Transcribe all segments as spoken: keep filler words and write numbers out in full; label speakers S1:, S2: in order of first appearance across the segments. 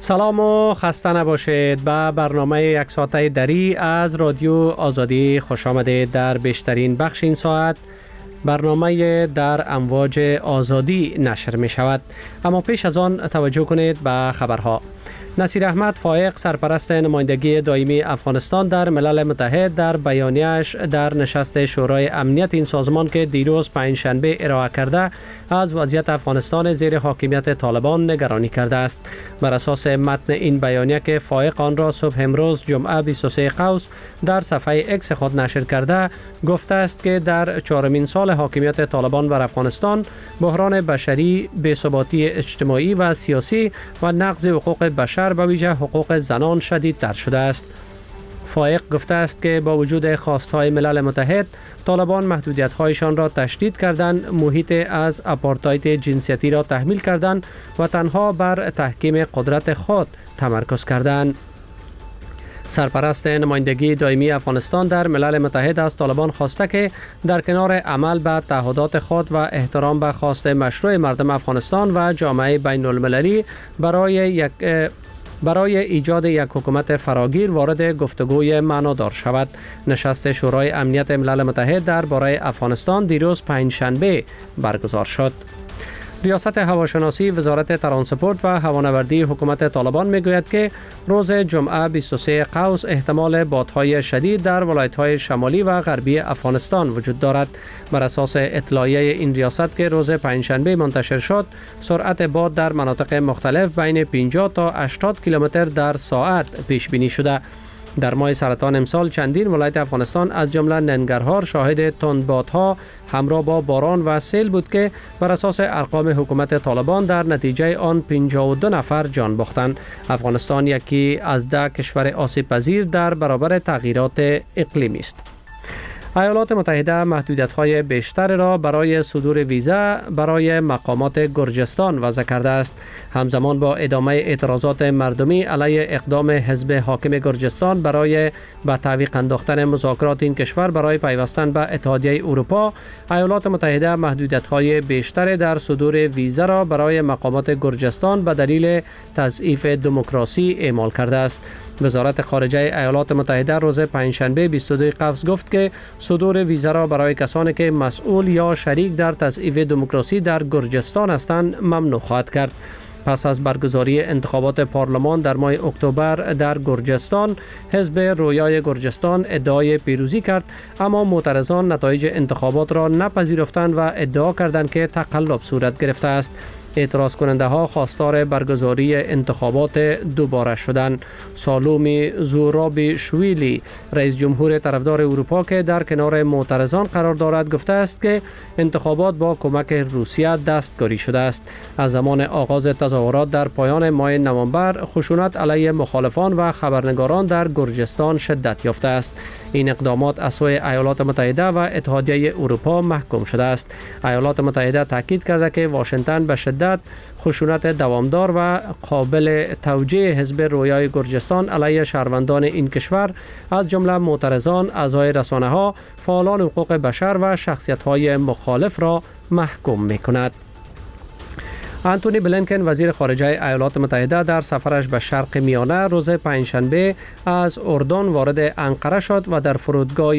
S1: سلام و خسته نباشید. به برنامه یک ساعته دری از رادیو آزادی خوش آمدید. در بیشترین بخش این ساعت برنامه در امواج آزادی نشر می شود. اما پیش از آن توجه کنید به خبرها. نصیر احمد فائق سرپرست نمایندگی دائمی افغانستان در ملل متحد در بیانیه‌اش در نشست شورای امنیت این سازمان که دیروز پنجشنبه ارائه کرده از وضعیت افغانستان زیر حاکمیت طالبان نگرانی کرده است. بر اساس متن این بیانیه که فائق آن را صبح امروز جمعه بیست و سوم قوس در صفحه اکس خود نشر کرده، گفته است که در چهارمین سال حاکمیت طالبان بر افغانستان بحران بشری، بی‌ثباتی اجتماعی و سیاسی و نقض حقوق بشر به ویژه حقوق زنان شدیدتر شده است. فائق گفته است که با وجود خواستهای ملل متحد، طالبان محدودیت‌هایشان را تشدید کردند، محیط از آپارتاید جنسیتی را تحمیل کردند و تنها بر تحکیم قدرت خود تمرکز کردند. سرپرست نمایندگی دائمی افغانستان در ملل متحد از طالبان خواسته که در کنار عمل به تعهدات خود و احترام به خواست مشروع مردم افغانستان و جامعه بین المللی برای یک برای ایجاد یک حکومت فراگیر وارد گفتگوی معنادار شود. نشست شورای امنیت ملل متحد درباره افغانستان دیروز پنجشنبه برگزار شد. ریاست هواشناسی وزارت ترانسپورت و هوانوردی حکومت طالبان میگوید که روز جمعه بیست و سوم قوس احتمال بادهای شدید در ولایت‌های شمالی و غربی افغانستان وجود دارد. بر اساس اطلاعیه این ریاست که روز پنجشنبه منتشر شد، سرعت باد در مناطق مختلف بین پنجاه تا هشتاد کیلومتر در ساعت پیش بینی شده. در ماه سرطان امسال چندین ولایت افغانستان از جمله ننگرهار شاهد تندبادها همراه با باران و سیل بود که بر اساس ارقام حکومت طالبان در نتیجه آن پنجاه و دو نفر جان باختند. افغانستان یکی از ده کشور آسیب پذیر در برابر تغییرات اقلیمی است. ایالات متحده محدودیت‌های بیشتر را برای صدور ویزا برای مقامات گرجستان وضع کرده است. همزمان با ادامه اعتراضات مردمی علیه اقدام حزب حاکم گرجستان برای به تعویق انداختن مذاکرات این کشور برای پیوستن به اتحادیه اروپا، ایالات متحده محدودیت‌های بیشتر در صدور ویزا را برای مقامات گرجستان به دلیل تضعیف دموکراسی اعمال کرده است. وزارت خارجه ایالات متحده روز پنجشنبه بیست و دو قوس گفت که صدور ویزا را برای کسانی که مسئول یا شریک در تضعیف دموکراسی در گرجستان هستند ممنوع خواهد کرد. پس از برگزاری انتخابات پارلمان در ماه اکتبر در گرجستان، حزب رویای گرجستان ادعای پیروزی کرد، اما معترضان نتایج انتخابات را نپذیرفتند و ادعا کردند که تقلب صورت گرفته است. اعتراض کننده ها خواستار برگزاری انتخابات دوباره شدند. سالومی زورابی شویلی، رئیس جمهور طرفدار اروپا که در کنار معترضان قرار دارد، گفته است که انتخابات با کمک روسیه دستکاری شده است. از زمان آغاز تظاهرات در پایان ماه نوامبر، خشونت علیه مخالفان و خبرنگاران در گرجستان شدت یافته است. این اقدامات از سوی ایالات متحده و اتحادیه اروپا محکوم شده است. ایالات متحده تاکید کرده که واشنگتن به شدت خشونت دوامدار و قابل توجیه حزب رویای گرجستان علیه شهروندان این کشور از جمله معترضان، اعضای رسانه‌ها، فعالان حقوق بشر و شخصیت‌های مخالف را محکوم می‌کند. آنتونی بلینکن وزیر خارجه ایالات متحده در سفرش به شرق میانه روز پنجشنبه از اردن وارد انقره شد و در فرودگاه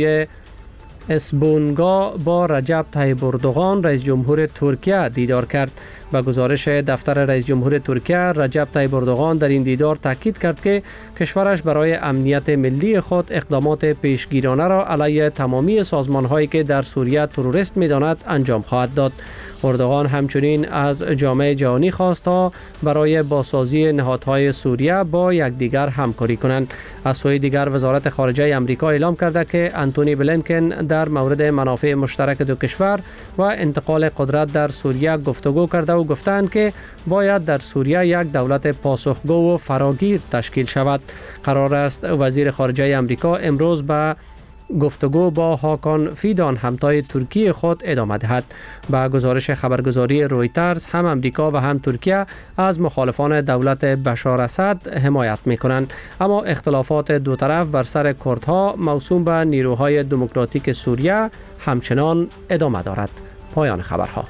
S1: اسبونگا با رجب طیب اردوغان رئیس جمهور ترکیه دیدار کرد. به گزارش دفتر رئیس جمهور ترکیه، رجب طیب اردوغان در این دیدار تاکید کرد که کشورش برای امنیت ملی خود اقدامات پیشگیرانه را علیه تمامی سازمان‌هایی که در سوریه تروریست می‌داند انجام خواهد داد. اردوغان همچنین از جامعه جهانی خواست تا برای بازسازی نهادهای سوریه با یکدیگر همکاری کنند. از سوی دیگر وزارت خارجه آمریکا اعلام کرده که آنتونی بلینکن در مورد منافع مشترک دو کشور و انتقال قدرت در سوریه گفتگو کرده و گفتند که باید در سوریه یک دولت پاسخگو و فراگیر تشکیل شود. قرار است وزیر خارجه آمریکا امروز به گفتگو با هاکان فیدان همتای ترکیه خود ادامه دهد. با گزارش خبرگزاری رویترز، هم امریکا و هم ترکیه از مخالفان دولت بشار اسد حمایت می‌کنند، اما اختلافات دو طرف بر سر کردها موسوم به نیروهای دموکراتیک سوریه همچنان ادامه دارد. پایان خبرها.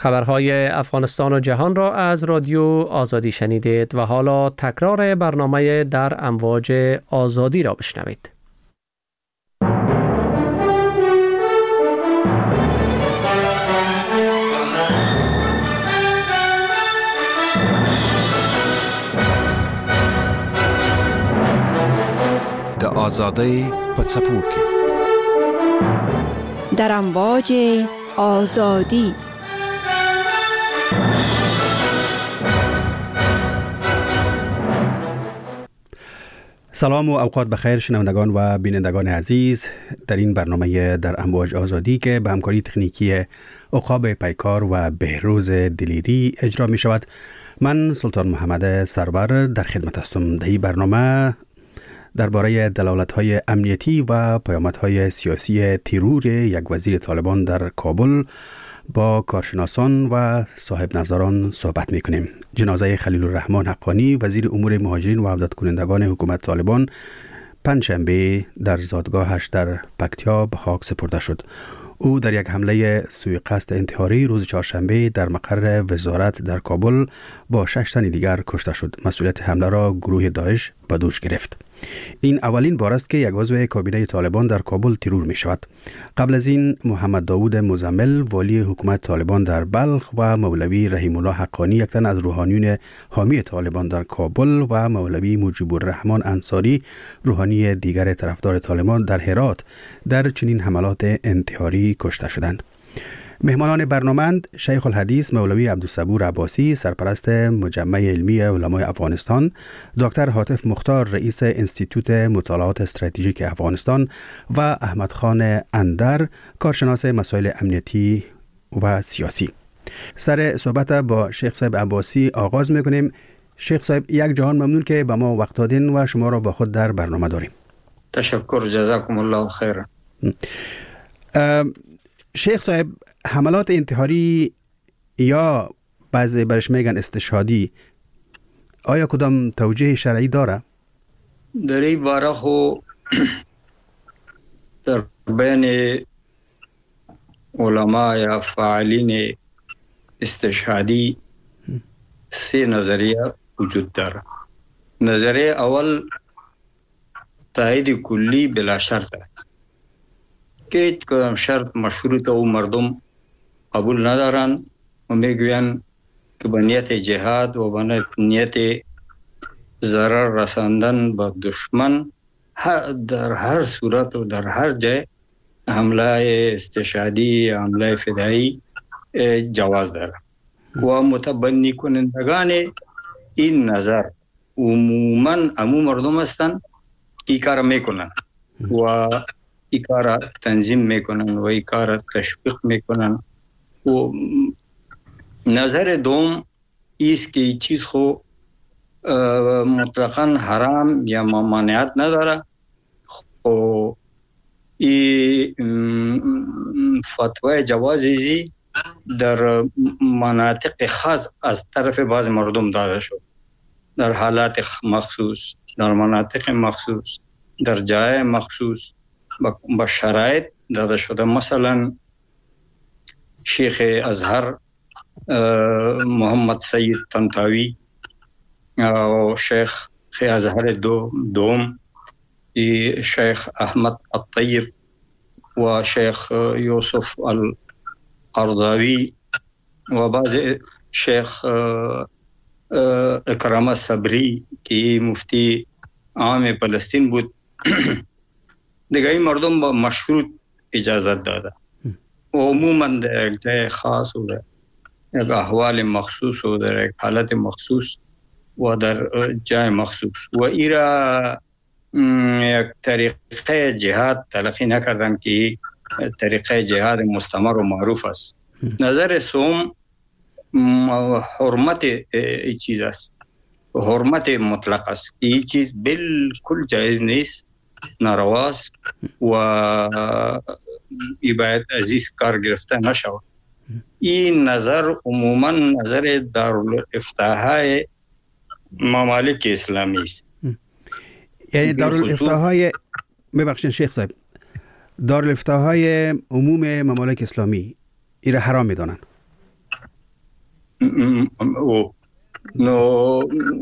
S1: خبرهای افغانستان و جهان را از رادیو آزادی شنیدید و حالا تکرار برنامه در امواج آزادی را بشنوید.
S2: د آزادی په څپو کې
S3: در امواج آزادی.
S4: سلام و اوقات بخیر شنوندگان و بینندگان عزیز، در این برنامه در امواج آزادی که به همکاری تکنیکی عقاب پیکار و بهروز دلیری اجرا می شود، من سلطان محمد سرور در خدمت هستم. در این برنامه درباره دلالت‌های امنیتی و پیامدهای سیاسی ترور یک وزیر طالبان در کابل با کارشناسان و صاحب نظران صحبت می‌کنیم. جنازه خلیل الرحمن حقانی وزیر امور مهاجرین و عودت کنندگان حکومت طالبان پنجشنبه در زادگاهش در پکتیا به خاک سپرده شد. او در یک حمله سوء قصد انتحاری روز چهارشنبه در مقر وزارت در کابل با شش تن دیگر کشته شد. مسئولیت حمله را گروه داعش به دوش گرفت. این اولین بار است که یک عضو کابینه طالبان در کابل ترور می شود. قبل از این محمد داوود مزمل والی حکومت طالبان در بلخ و مولوی رحیم الله حقانی یک تن از روحانیون حامی طالبان در کابل و مولوی مجیب الرحمن انصاری روحانی دیگر طرفدار طالبان در هرات در چنین حملات انتحاری کشته شدند. مهمانان برنامه شیخ الحدیث مولوی عبدالصبور عباسی سرپرست مجمع علمی علمای افغانستان، دکتر حاتف مختار رئیس انستیتوت مطالعات استراتژیک افغانستان و احمد خان اندر کارشناس مسائل امنیتی و سیاسی. سر صحبت با شیخ صاحب عباسی آغاز میکنیم. شیخ صاحب یک جهان ممنون که به ما وقت دادین و شما را با خود در برنامه داریم.
S5: تشکر، جزاکم الله خیر.
S4: شیخ صاحب، حملات انتحاری یا بعضی برش میگن استشهادی آیا کدام توجیه شرعی داره؟
S5: در این باره خو در بین علما یا فاعلین استشهادی سه نظریه وجود داره. نظریه اول تایید کلی بلا شرط است که هیچ کدام شرط مشروط و مردم قبول ندارن و میگوین که به نیت جهاد و به نیت ضرر رساندن به دشمن در هر صورت و در هر جای حمله استشهادی حمله فدایی جواز داره و متبنی کنندگان این نظر عموما عموم مردم هستند که این کار میکنن و این کار تنظیم میکنن و این کار تشویق میکنن. و نظر دوم ایست که این چیز خو مطلقاً حرام یا ممانعت نداره. خو این فتوای جوازی در مناطق خاص از طرف بعض مردم داده شد، در حالات مخصوص، در مناطق مخصوص، در جای مخصوص با شرایط داده شده. مثلا شیخ ازهر محمد سید طنطاوی و شیخ ازهر دو دوم شیخ احمد الطیب و شیخ یوسف القرضاوی و بعض شیخ اکرام الصبری که مفتی عام فلسطین بود دیگه این مردم با مشروط اجازت داده و عموما در یک جای خاص و در یک احوال مخصوص و در یک حالت مخصوص و در جای مخصوص و ایرا یک طریقه جهاد تلقی نکردن که طریقه جهاد مستمر و معروف است. نظر سوم حرمت ای چیز است، حرمت مطلق است که این چیز بالکل جایز نیست، نارواست و ای باید عزیز کار گرفته نشود. این نظر عموما نظر دارالافتاهای ممالک اسلامی است.
S4: یعنی دارالافتاهای ببخشید شیخ صاحب، دارالافتاهای عموم ممالک اسلامی این را حرام می‌دانند؟
S5: نو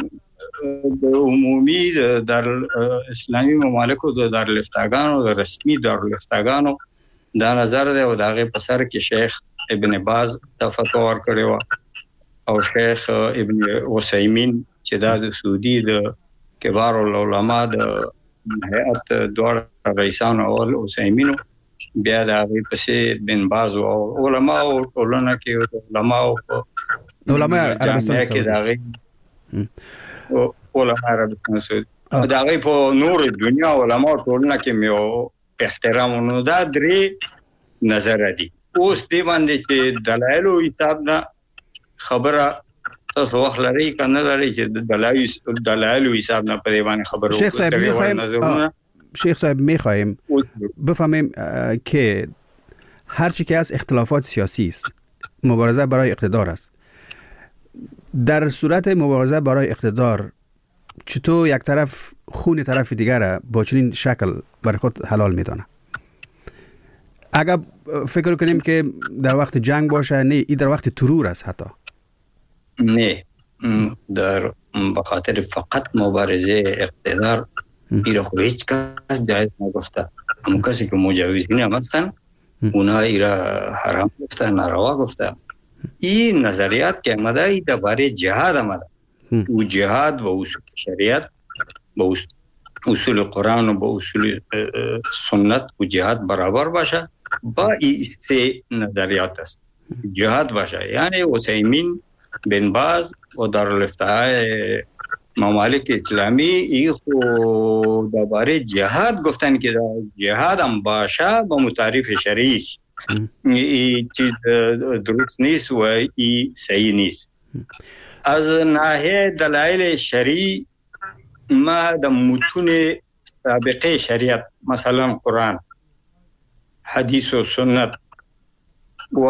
S5: د عمومي در اسلامي ممالکو د دارالفتاګانو د رسمي دارالفتاګانو دا نظر دی او دغه په سر کې شیخ ابن باز د فتوا ورکړی او شیخ ابن عثیمین چې د سعودي د کبار العلماء د هيئت دوړ رئیسانو او عثیمین بیا د هغه پسې بن باز او علماء او ټولنه کې علماء او
S4: علماء عربستان
S5: کې دغه او علماء عربستان سعودي دا غي په نور دنیا علماء ټولنه کې مې احترام نو دا درې نظر دي اوس دی باندې چې دلایل او حساب نه خبره تاسو وخت لري کنه لري چې دلایل دلایل او حساب نه په باندې خبره
S4: شیخ صاحب میخوایم شیخ صاحب میخوایم بفهمیم که هر چی که از اختلافات سیاسی است مبارزه برای اقتدار است. در صورت مبارزه برای اقتدار چطور یک طرف خون طرف دیگر با چنین شکل برای خود حلال میدانه؟ اگر فکر کنیم که در وقت جنگ باشه، نه این در وقت ترور است حتی.
S5: نه در بخاطر فقط مبارزه اقتدار ایرا خو هیچ کس جایز نگفته. همون کسی که مجوزین هم هستن اونا ایرا حرام گفته، ناروا گفته. این نظریات که آمده ای درباره جهاد آمده و جهاد و اصول شریعت با اصول قرآن و با اصول سنت و جهاد برابر باشه با این سه نظریات است. جهاد باشه یعنی عثیمین بن باز و دارالفتاء ممالک اسلامی ای خو درباره جهاد گفتن که جهاد هم باشه با متعارف شرعیش این چیز درست نیست و این صحیح نیست. از ناحیه دلایل شرعی ما د متون سابقه شریعت مثلا قرآن، حدیث و سنت و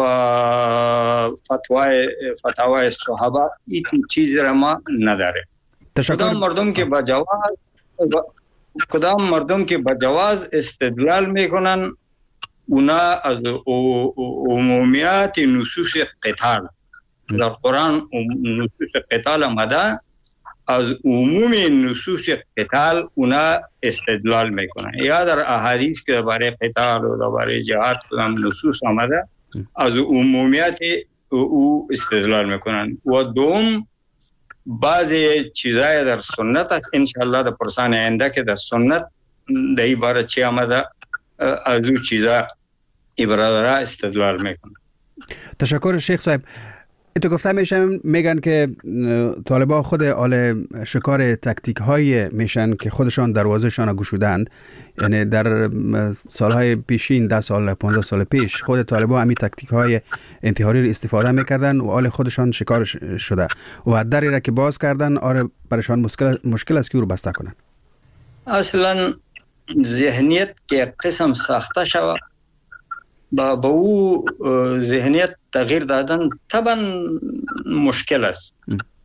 S5: فتوای فتاوای صحابه این چیز را ما نداره. کدام مردم که با جواز کدام مردم که با جواز استدلال میکنن اونا از عمومیات نصوص قتال در قرآن نصوص قتال آمده، از عموم نصوص قتال اونا استدلال میکنن. یا در احادیث که درباره قتال و درباره جهاد کدام نصوص آمده از عمومیات او استدلال میکنن. و دوم بعضی چیزای در سنت است انشاءالله در پرسان آینده که در سنت در این باره چی آمده از او چیزا برادرها استدلال میکنن.
S4: تشکر شیخ صاحب. تو گفته میشن میگن که طالبان خود آل شکار تکتیک های میشن که خودشان دروازهشان گشودند، یعنی در سالهای پیشین ده سال پانزده سال پیش خود طالبان همین تکتیک های انتحاری رو استفاده میکردن و آل خودشان شکار شده و دری را که باز کردن آره برشان مشکل مشکل است که رو بسته کنن.
S5: اصلا ذهنیت که قسم ساخته شود با با او ذهنیت تغییر دادن طبعا مشکل است.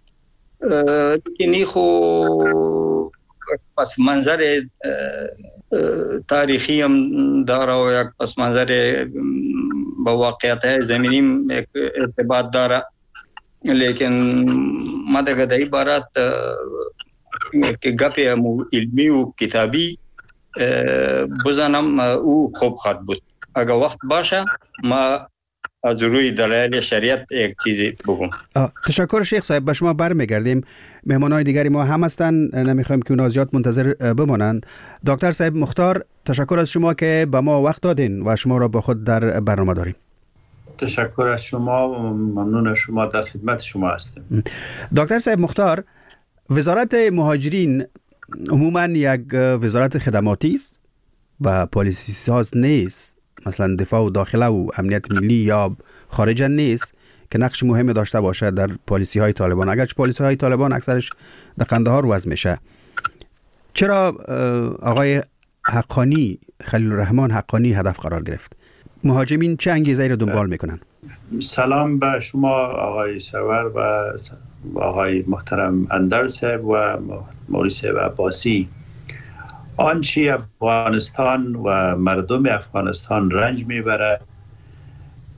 S5: لیکن خو پس منظر تاریخی هم داره و یک پس منظر با واقعیت زمینی ارتباط داره. لیکن ما دیگه در عبارت که گپ علمی و کتابی بزنم او خوب خواهد بود. اگر وقت باشه ما از روی دلایل شریعت یک چیزی بگم.
S4: تشکر شیخ صاحب. به شما برمیگردیم. مهمانان دیگری ما هم هستن، نمیخوایم که اونا زیاد منتظر بمانند. دکتر صاحب مختار، تشکر از شما که به ما وقت دادین و شما را با خود در برنامه داریم.
S6: تشکر از شما و ممنون از شما، در خدمت شما هستیم.
S4: دکتر صاحب مختار، وزارت مهاجرین عموما یک وزارت خدماتی است و پالیسی ساز نیست، مثلا دفاع و داخله و امنیت ملی یا خارجه نیست که نقش مهمی داشته باشه در پالیسی های طالبان، اگرچه پالیسی های طالبان اکثرش در قندهار وضع میشه. چرا آقای حقانی، خلیل الرحمن حقانی هدف قرار گرفت؟ مهاجرین چه انگیزه‌ای را دنبال میکنن؟
S6: سلام به شما آقای سرور و آقای محترم اندر صاحب و موریس و عباسی. آنچه افغانستان و مردم افغانستان رنج میبره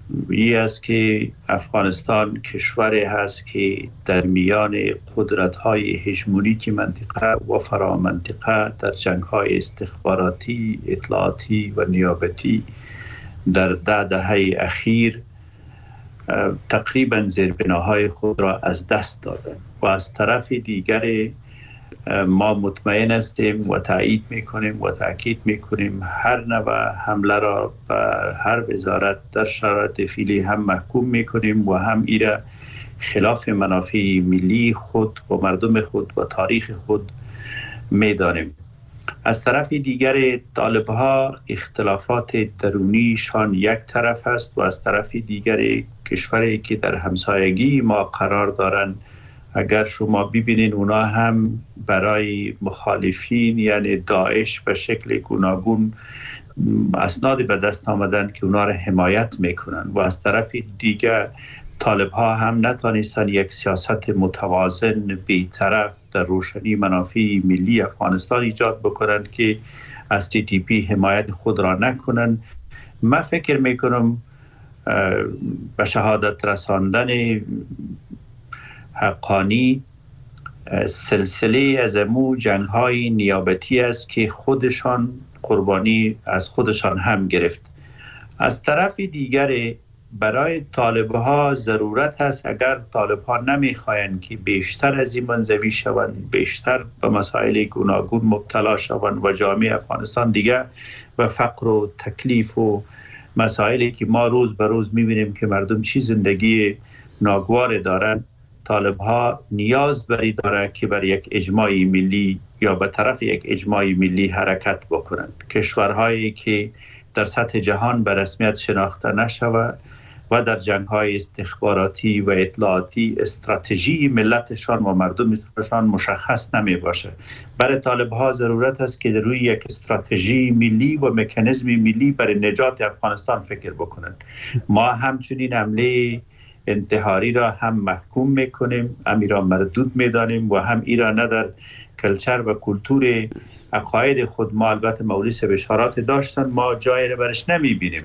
S6: این است که افغانستان کشوری هست که در میان قدرت‌های هژمونیک منطقه و فرامنطقه در جنگ‌های استخباراتی، اطلاعاتی و نیابتی در ده دهه اخیر تقریبا زیربناهای خود را از دست دادند و از طرف دیگر ما مطمئن هستیم و تایید میکنیم و تاکید میکنیم هر نوع حمله را به هر وزارت در شرایط فعلی هم محکوم میکنیم و هم ایره خلاف منافع ملی خود و مردم خود و تاریخ خود میدانیم. از طرف دیگر طالب‌ها اختلافات درونیشان یک طرف است و از طرف دیگر کشوری که در همسایگی ما قرار دارند، اگر شما ببینید اونا هم برای مخالفین یعنی داعش به شکل گوناگون اسناد به دست آمدن که اونا را حمایت میکنن و از طرف دیگر طالب ها هم نتانستن یک سیاست متوازن بی‌طرف در روشنی منافع ملی افغانستان ایجاد بکنند که از تی تی پی حمایت خود را نکنند. من فکر میکنم به شهادت رساندن حقانی سلسله از امو جنگ های نیابتی است که خودشان قربانی از خودشان هم گرفت. از طرف دیگر برای طالب ها ضرورت است اگر طالب ها نمیخواین که بیشتر از این منزوی شوند، بیشتر به مسائل گوناگون مبتلا شوند و جامعه افغانستان دیگر و فقر و تکلیف و مسائلی که ما روز به روز میبینیم که مردم چی زندگی ناگوار دارن، طالب ها نیاز بری داره که بر یک اجماع ملی یا به طرف یک اجماع ملی حرکت بکنند. کشورهایی که در سطح جهان به رسمیت شناخته نشود و در جنگ‌های استخباراتی و اطلاعاتی استراتژی ملتشان و مردمشان مشخص نمی باشه. برای طالب‌ها ضرورت است که روی یک استراتژی ملی و مکانیزم ملی برای نجات افغانستان فکر بکنند. ما همچنین حمله انتحاری را هم محکوم میکنیم، هم ایران مردود میدانیم و هم ایران نه در کلچر و کلتور عقاید خود ما البته مولیس بشارات داشتن ما جایی را برش نمیبینیم.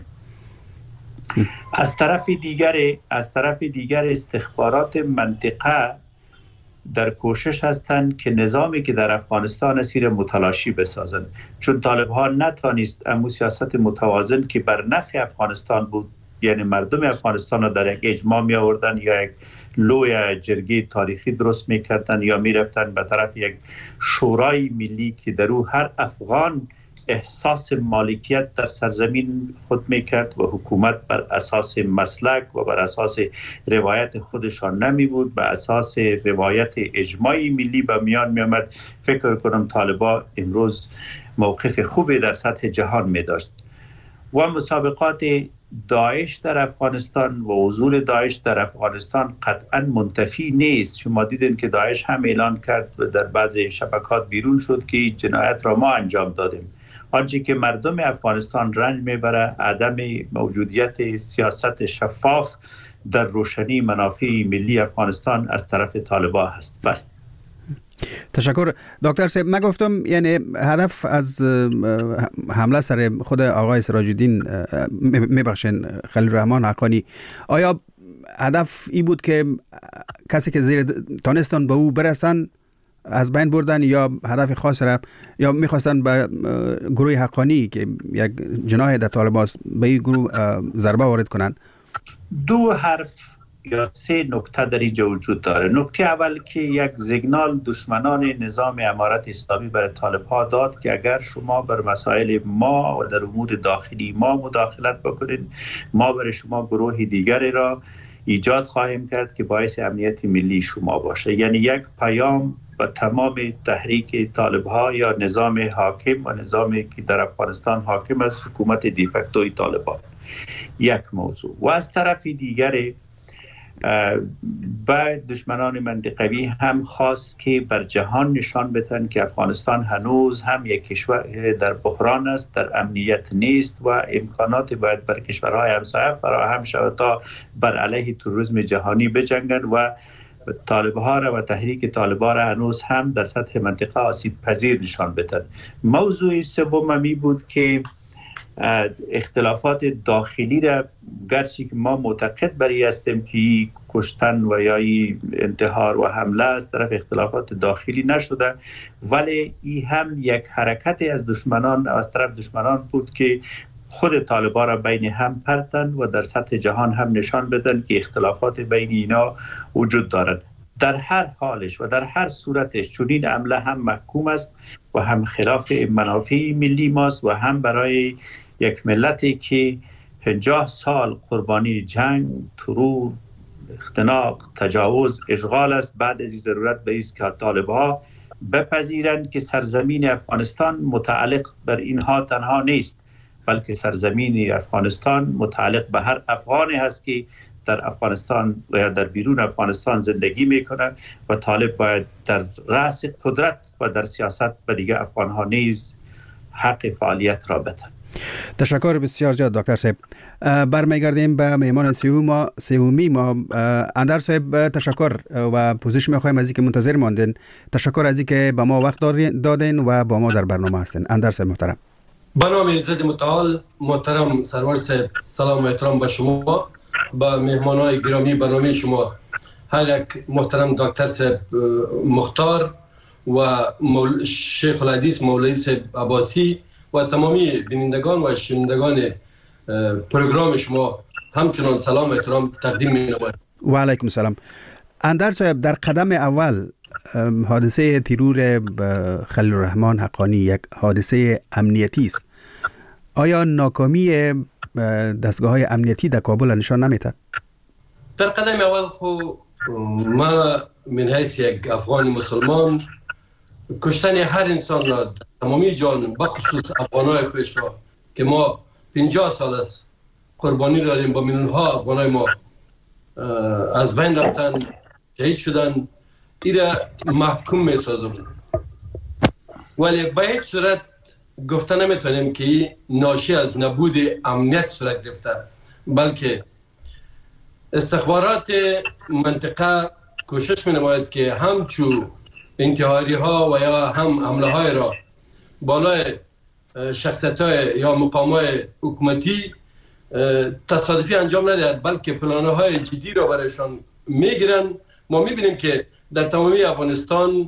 S6: از طرف دیگر از طرف دیگر استخبارات منطقه در کوشش هستند که نظامی که در افغانستان اسیر متلاشی بسازند، چون طالب ها نتانست امو سیاست متوازن که بر نفع افغانستان بود، یعنی مردم افغانستان را در یک اجماع می آوردن یا یک لوی جرگه تاریخی درست می کردن یا می رفتن به طرف یک شورای ملی که در او هر افغان احساس مالکیت در سرزمین خود می کرد و حکومت بر اساس مسلک و بر اساس روایت خودشان نمی بود، بر اساس روایت اجماعی ملی به میان می آمد. فکر کنم طالبا امروز موقف خوبی در سطح جهان می داشت و مسابقات داعش در افغانستان و حضور داعش در افغانستان قطعا منتفی نیست. شما دیدین که داعش هم اعلان کرد و در بعضی شبکات بیرون شد که جنایت را ما انجام دادیم. آنچه که مردم افغانستان رنج میبره عدم موجودیت سیاست شفاف در روشنی منافع ملی افغانستان از طرف طالبان هست. بله.
S4: تشکر دکتر صاحب. من گفتم یعنی هدف از حمله سر خود آقای سراج الدین میبخشین خلیل الرحمن حقانی، آیا هدف ای بود که کسی که زیر تانستان به او برسن از بین بردن یا هدف خاص را یا میخواستن به گروه حقانی که یک جناح در طالبان به این گروه ضربه وارد کنن؟
S6: دو حرف یا سه نکته در اینجا وجود داره. نکته اول که یک سیگنال دشمنان نظام امارت اسلامی برای طالب ها داد که اگر شما بر مسائل ما و در امور داخلی ما مداخلت بکنید ما برای شما گروه دیگری را ایجاد خواهیم کرد که باعث امنیت ملی شما باشه. یعنی یک پیام و تمام تحریک طالب ها یا نظام حاکم و نظامی که در افغانستان حاکم است، حکومت دیفکتوی طالبان. یک موضوع. و از طرف دیگر به دشمنان منطقوی هم خواست که بر جهان نشان بدهند که افغانستان هنوز هم یک کشور در بحران است، در امنیت نیست و امکانات باید بر کشورهای همسایه فراهم شود تا بر علیه تروریسم جهانی بجنگند و طالب‌ها را و تحریک طالبان را هنوز هم در سطح منطقه آسیب پذیر نشان بدهند. موضوع سوم می بود که اختلافات داخلی را گرچه که ما معتقد بر این هستیم که کشتن و یا انتحار و حمله از طرف اختلافات داخلی نشده، ولی این هم یک حرکت از دشمنان از طرف دشمنان بود که خود طالبان را بین هم پرتن و در سطح جهان هم نشان بدن که اختلافات بین اینا وجود دارد. در هر حالش و در هر صورتش چنین عمله هم محکوم است و هم خلاف منافع ملی ماست و هم برای یک ملتی که پنجاه سال قربانی جنگ، ترور، اختناق، تجاوز، اشغال است. بعد از این ضرورت به است که طالب‌ها بپذیرند که سرزمین افغانستان متعلق بر اینها تنها نیست، بلکه سرزمین افغانستان متعلق به هر افغانی هست که در افغانستان و یا در بیرون افغانستان زندگی میکنه و طالب باید در رأس قدرت و در سیاست به دیگه افغانها نیز حق فعالیت را بدن.
S4: تشکر بسیار زیاد دکتر صاحب. برمیگردیم به مهمان سوم سومی ما. اندر صاحب تشکر و پوزش میخوایم از اینکه منتظر ماندین. تشکر از اینکه به ما وقت دادین و با ما در برنامه هستین. اندر صاحب محترم.
S7: به نام عزت متعال محترم سرور صاحب، سلام و احترام به شما، با مهمانای گرامی برنامه شما، هر یک محترم دکتر صاحب مختار و مول... شیخ الحدیث مولوی صاحب عباسی و تمامی بینندگان و شنوندگان پروگرام شما همچنان سلام و احترام تقدیم می‌نمایم.
S4: و علیکم السلام. اندر صاحب، در قدم اول حادثه ترور خلیل الرحمن حقانی یک حادثه امنیتی است. آیا ناکامی دستگاه‌های امنیتی در کابل نشان نمیده؟
S7: در قدم اول خو ما من حیث یک افغان مسلمان کشتن هر انسان را تمامی جان بخصوص افغانای خودش را که ما پنجاه سال است قربانی داریم، با میلیون‌ها افغانای ما از بین رفتن، شهید شدن، ایره محکوم می‌سازم. ولی به هیچ صورت گفته نمیتونیم که ناشی از نبود امنیت صورت گرفته، بلکه استخبارات منطقه کوشش می‌نماید که همچو انتحاری ها و یا هم حمله های را بالای شخصیت های یا مقام های حکومتی تصادفی انجام ندهد، بلکه پلان های جدی را برایشان میگیرن. ما میبینیم که در تمامی افغانستان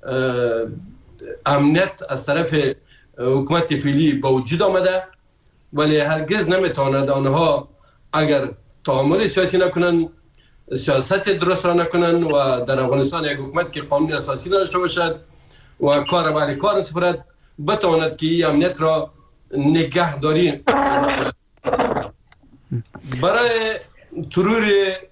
S7: امنیت از طرف حکومت فعلی با وجود آمده، ولی هرگز نمیتواند آنها اگر تعامل سیاسی نکنن، سیاست درست را نکنن و در افغانستان یک حکومت که قانون اساسی نداشته باشد و کار به کار نسپرد، بتواند که این امنیت را نگهداری. برای ترور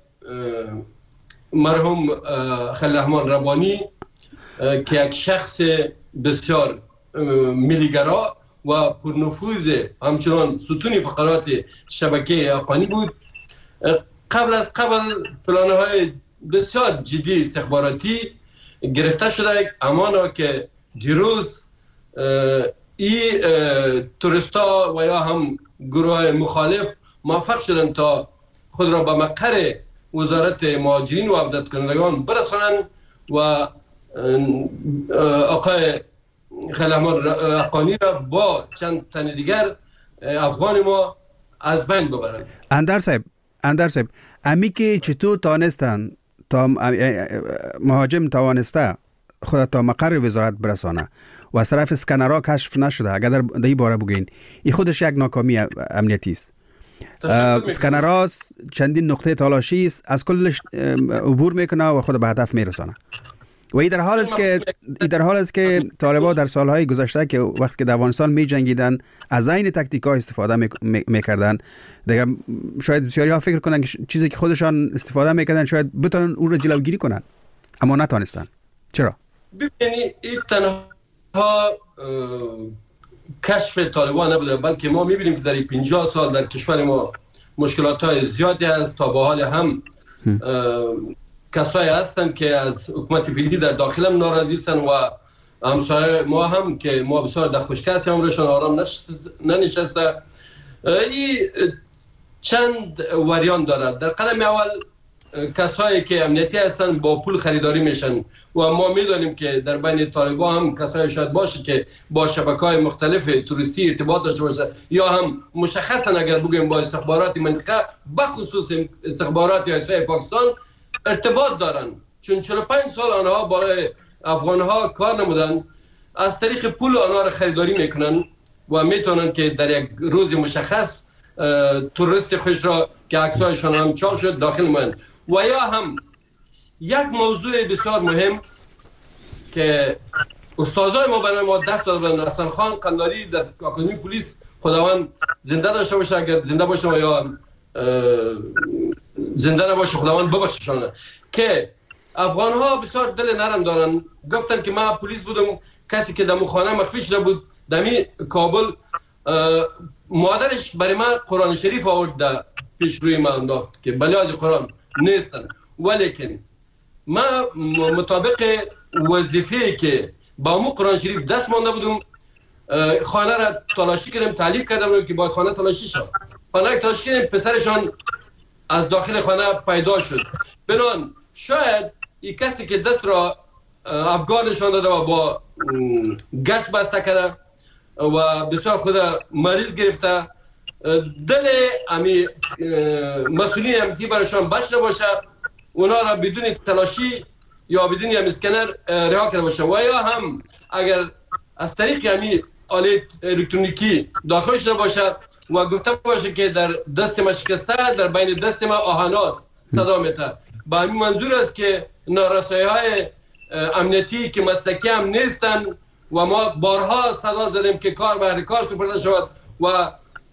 S7: مرحوم خلیل الرحمن ربانی که یک شخص بسیار ملیگرا و پرنفوذ همچنان ستون فقرات شبکه افغانی بود، قبل از قبل پلان‌های بسیار جدی استخباراتی گرفته شده، امانا که دیروز این توریستا و یا هم گروه مخالف موفق شدن تا خود را به مقر وزارت مهاجرین و عودت کنندگان برسانند و آقای خلیل الرحمن حقانی را با چند تن دیگر افغان ما از بین ببرند.
S4: اندر صاحب اندر صاحب امی که چطور توانستن تا مهاجم توانسته خود تا مقر وزارت برسانه و از طرف اسکنرها کشف نشده، اگر در این باره بگین، این خودش یک ناکامی امنیتی است. اسکنرها چندین نقطه تالاشی است، از کلش عبور میکنه و خود به هدف میرسانه. و این در حال است که این در حال است که طالبان در سالهای گذشته که وقتی که در افغانستان می جنگیدن از این تاکتیک‌ها استفاده میکردن، دیگه شاید بسیاری ها فکر کنن که چیزی که خودشان استفاده میکردن شاید بتونن اون رو جلوگیری کنن، اما نتونستن. چرا؟
S7: ببینید این تنها کشف طالبان نبوده، بلکه ما میبینیم که در پنجاه سال در کشور ما مشکلات های زیادی است. تا به حال هم کسایی هستن که از حکومت فعلی در داخل هم ناراضی هستن و همسایه ما هم که ما بسیار در خوشکسی هم روشان آرام ننشسته. این چند وریان دارد. در قدم اول کسایی که امنیتی هستن با پول خریداری میشن و ما میدونیم که در بین طالبا هم کسایی شاید باشه که با شبکه‌های مختلف توریستی ارتباط داشته باشه یا هم مشخصا اگر بگیم با استخبارات منطقه بخصوص استخبارات یا پاکستان ارتباط دارن، چون چهل و پنج سال آنها برای افغانها کار نمودن، از طریق پول آنها را خریداری میکنن و میتونن که در یک روز مشخص توریست خوش را که عکسایشان هم چاپ شد داخل من. و یا هم یک موضوع بسیار مهم که استادای ما برای ما درس دادن، حسن خان قنداری در آکادمی پلیس خداوند زنده داشته باشه، اگر زنده باشه و یا زنده نباشه خداوند ببخششان، که افغان ها بسیار دل نرم دارن. گفتن که ما پلیس بودم، کسی که در خانه مخفی شده بود دمی کابل، مادرش برای من قرآن شریف آورد در پیش روی من انداخت که بلیاج قرآن نیستن، ولیکن ما مطابق وظیفه‌ای که با مو قرآن شریف دست مانده بودم، خانه را تلاشی کردیم، تعلیق کردم که باید خانه تلاشی شد. خانه تلاشی کردیم، پسرشان از داخل خانه پیدا شد. بنان شاید این کسی که دست را افغانشان داده و با گچ بسته کرده و بسیار خود مریض گرفته، دل امی مسئولین امنیتی برایشان بچ نباشه، اونا را بدون تلاشی یا بدون اسکنر رها کرده باشه. و یا هم اگر از طریق امی آله الکترونیکی داخل شده باشه و گفته باشه که در دست ما شکسته، در بین دست ما آهناست صدا میته، با همین منظور است که نارسایی های امنیتی که مسلکی هم نیستن و ما بارها صدا زدیم که کار به کار سپرده شود و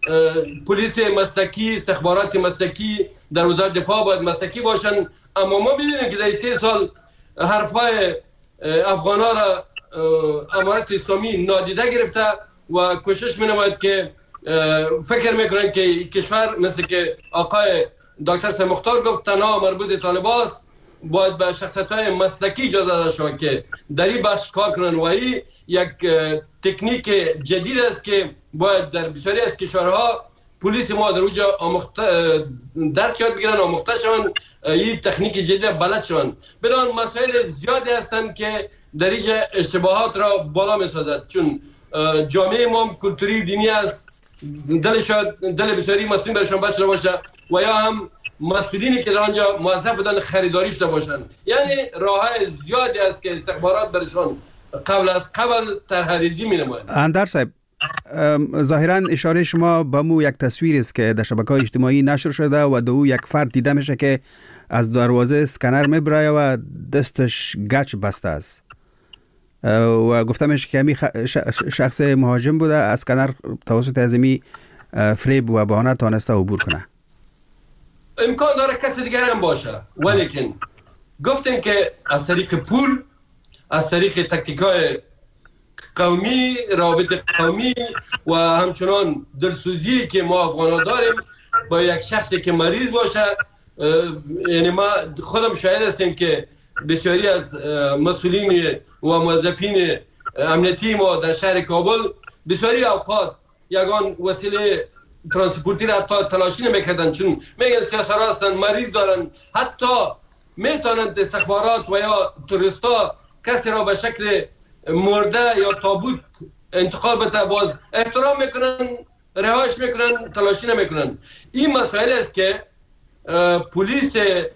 S7: پلیس مسلکی، استخبارات مسلکی در وزارت دفاع باید مسلکی باشن. اما ما می‌بینیم که در سه سال حرفای افغانا را امارت اسلامی نادیده گرفته و کوشش می‌نماید که فکر میکنن که کشور مثل که آقای دکتر سید مختار گفت تنها مربوط طالباست، باید به شخصیت‌های مسلکی اجازه داده شود که در این بخش کار کنن و این یک تکنیک جدید است که باید در بسیاری از کشورها پلیس ما در اونجا آموخته درس یاد بگیرن، آموخته شون، این تکنیک جدید بلد شون. بنان مسائل زیادی هستند که در اینجا اشتباهات را بالا می‌سازد، چون جامعه ما کلتوری دینی است، دل شاید دل بسیاری مسئولین برشان بچ نباشه و یا هم مسئولینی که در آنجا موظف بودن خریداریش نباشن. یعنی راه‌های زیادی است که استخبارات برشان قبل از قبل طرح‌ریزی می‌نمایند.
S4: اندر صاحب، ظاهراً اشاره شما به مو یک تصویر است که در شبکه‌های اجتماعی نشر شده و دو یک فرد دیده میشه که از دروازه اسکنر میبره و دستش گچ بسته است و گفته میشه که همین شخص مهاجم بوده، اسکنر توسط ازمی فریب و بهانه تانسته عبور کنه.
S7: امکان داره کسی دیگر هم باشه، ولیکن گفتیم که از طریق پول، از طریق تکتیکای قومی، رابط قومی و همچنان دلسوزی که ما افغانا داریم با یک شخصی که مریض باشه، یعنی ما خودم شاهد هستیم که بسیاری از مسئولین و موظفین امنیتی ما در شهر کابل بسیاری اوقات یگان وسیله ترانسپورتی را حتی تلاشی نمیکردن، چون میگن سیاسرها هستن، مریض دارن، حتی میتونن استخبارات و یا توریستا کسی را به شکل مرده یا تابوت انتقال بده، باز احترام میکنن، رهاش میکنن، تلاشی نمیکنن. این مسائل است که پلیس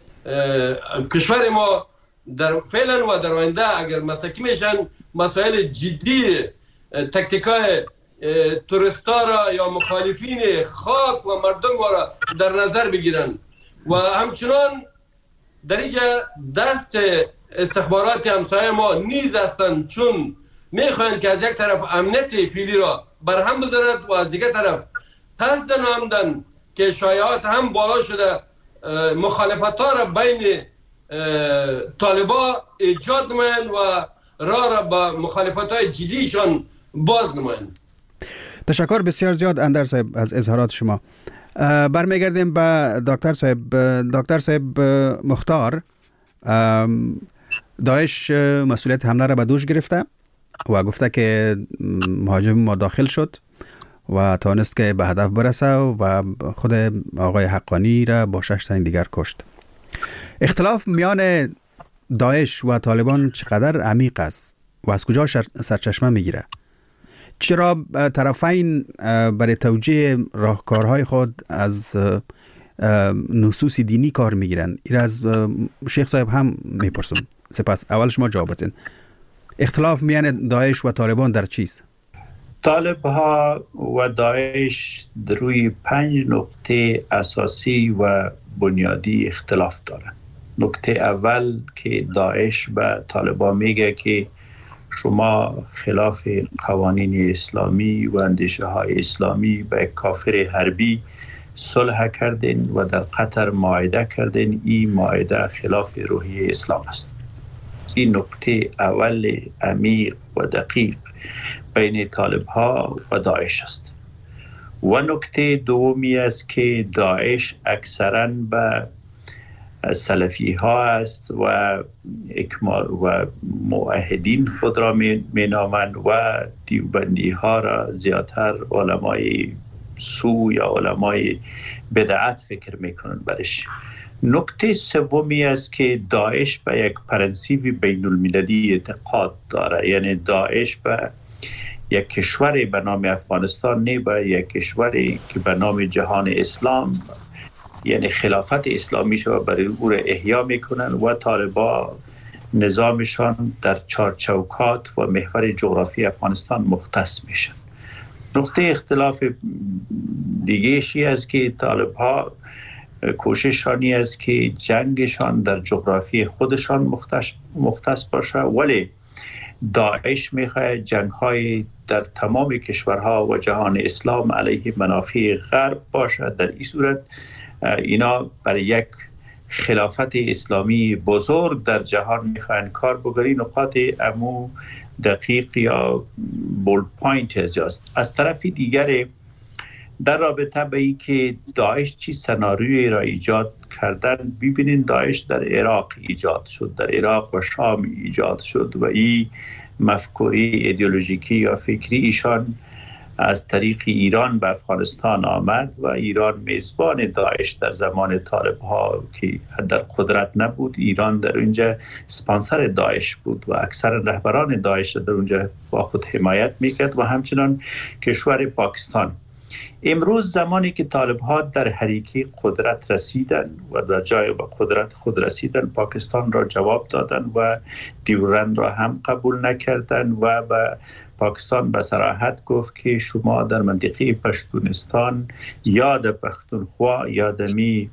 S7: کشور ما در فعلا و در آینده اگر مسلکی میشن مسائل جدی تکتیکای توریستا را یا مخالفین خاک و مردم را در نظر بگیرن و همچنان در اینجا دست استخبارات همسایه ما نیز هستند، چون میخواین که از یک طرف امنیت فعلی را برهم بزنند و از دیگر طرف قصد نمودن که شایعات هم بالا شده مخالفت ها را بین طالبا ایجاد نمایند و راه را با مخالفت های جدیشان باز نمایند.
S4: تشکر بسیار زیاد اندر صاحب از اظهارات شما. برمیگردیم به دکتر صاحب. دکتر صاحب مختار، داعش مسئولیت حمله را به دوش گرفته و گفته که مهاجم ما داخل شد و توانست که به هدف برسه و خود آقای حقانی را با شش تن دیگر کشت. اختلاف میان داعش و طالبان چقدر عمیق است و از کجا سرچشمه میگیره؟ چرا طرفین برای توجیه راهکارهای خود از نصوص دینی کار میگیرن؟ این از شیخ صاحب هم میپرسم. سپس اول شما جواب بدین. اختلاف میان داعش و طالبان در چیست؟
S6: طالب ها و داعش روی پنج نقطه اساسی و بنیادی اختلاف دارند. نکته اول که داعش به طالبان میگه که شما خلاف قوانین اسلامی و اندیشه های اسلامی به یک کافر حربی صلح کردین و در قطر معاهده کردین. این معاهده خلاف روحیه اسلام است. این نکته اول عمیق و دقیق بین طالب ها و داعش است. و نکته دومی است که داعش اکثراً به سلفی ها است و اکمال و موحدین خود را می نامند و دیوبندی ها را زیادتر علمای سو یا علمای بدعت فکر میکنند برش. نکته سومی است که داعش به یک پرنسیب بین المللی اعتقاد داره، یعنی داعش به یک کشوری به نام افغانستان نه به یک کشوری که به نام جهان اسلام یعنی خلافت اسلامی شو برای او را احیا میکنن و طالبا نظامشان در چارچوکات و محور جغرافی افغانستان مختص میشن. نقطه اختلاف دیگه‌شی است که طالبها کوششانی است که جنگشان در جغرافی خودشان مختص مختص باشه، ولی داعش میخواد جنگ‌های در تمام کشورها و جهان اسلام علیه منافع غرب باشه. در این صورت اینا برای یک خلافت اسلامی بزرگ در جهان میخوان کار بگیری. نقاط امو دقیق یا بولد پوینت است. از طرف دیگر در رابطه به این که داعش چی سناریوی را ایجاد کردن، ببینین داعش در عراق ایجاد شد، در عراق و شام ایجاد شد و این مفکوری ایدئولوژیکی یا فکری ایشان از طریق ایران به افغانستان آمد و ایران میزبان داعش در زمان طالب ها که در قدرت نبود، ایران در اونجا سپانسر داعش بود و اکثر رهبران داعش در اونجا با خود حمایت میکرد و همچنان کشور پاکستان. امروز زمانی که طالب ها در حریکی قدرت رسیدن و در جای به قدرت خود رسیدن، پاکستان را جواب دادن و دیورند را هم قبول نکردن و به پاکستان به صراحت گفت که شما در منطقه پشتونستان یا در پختونخوا یا در می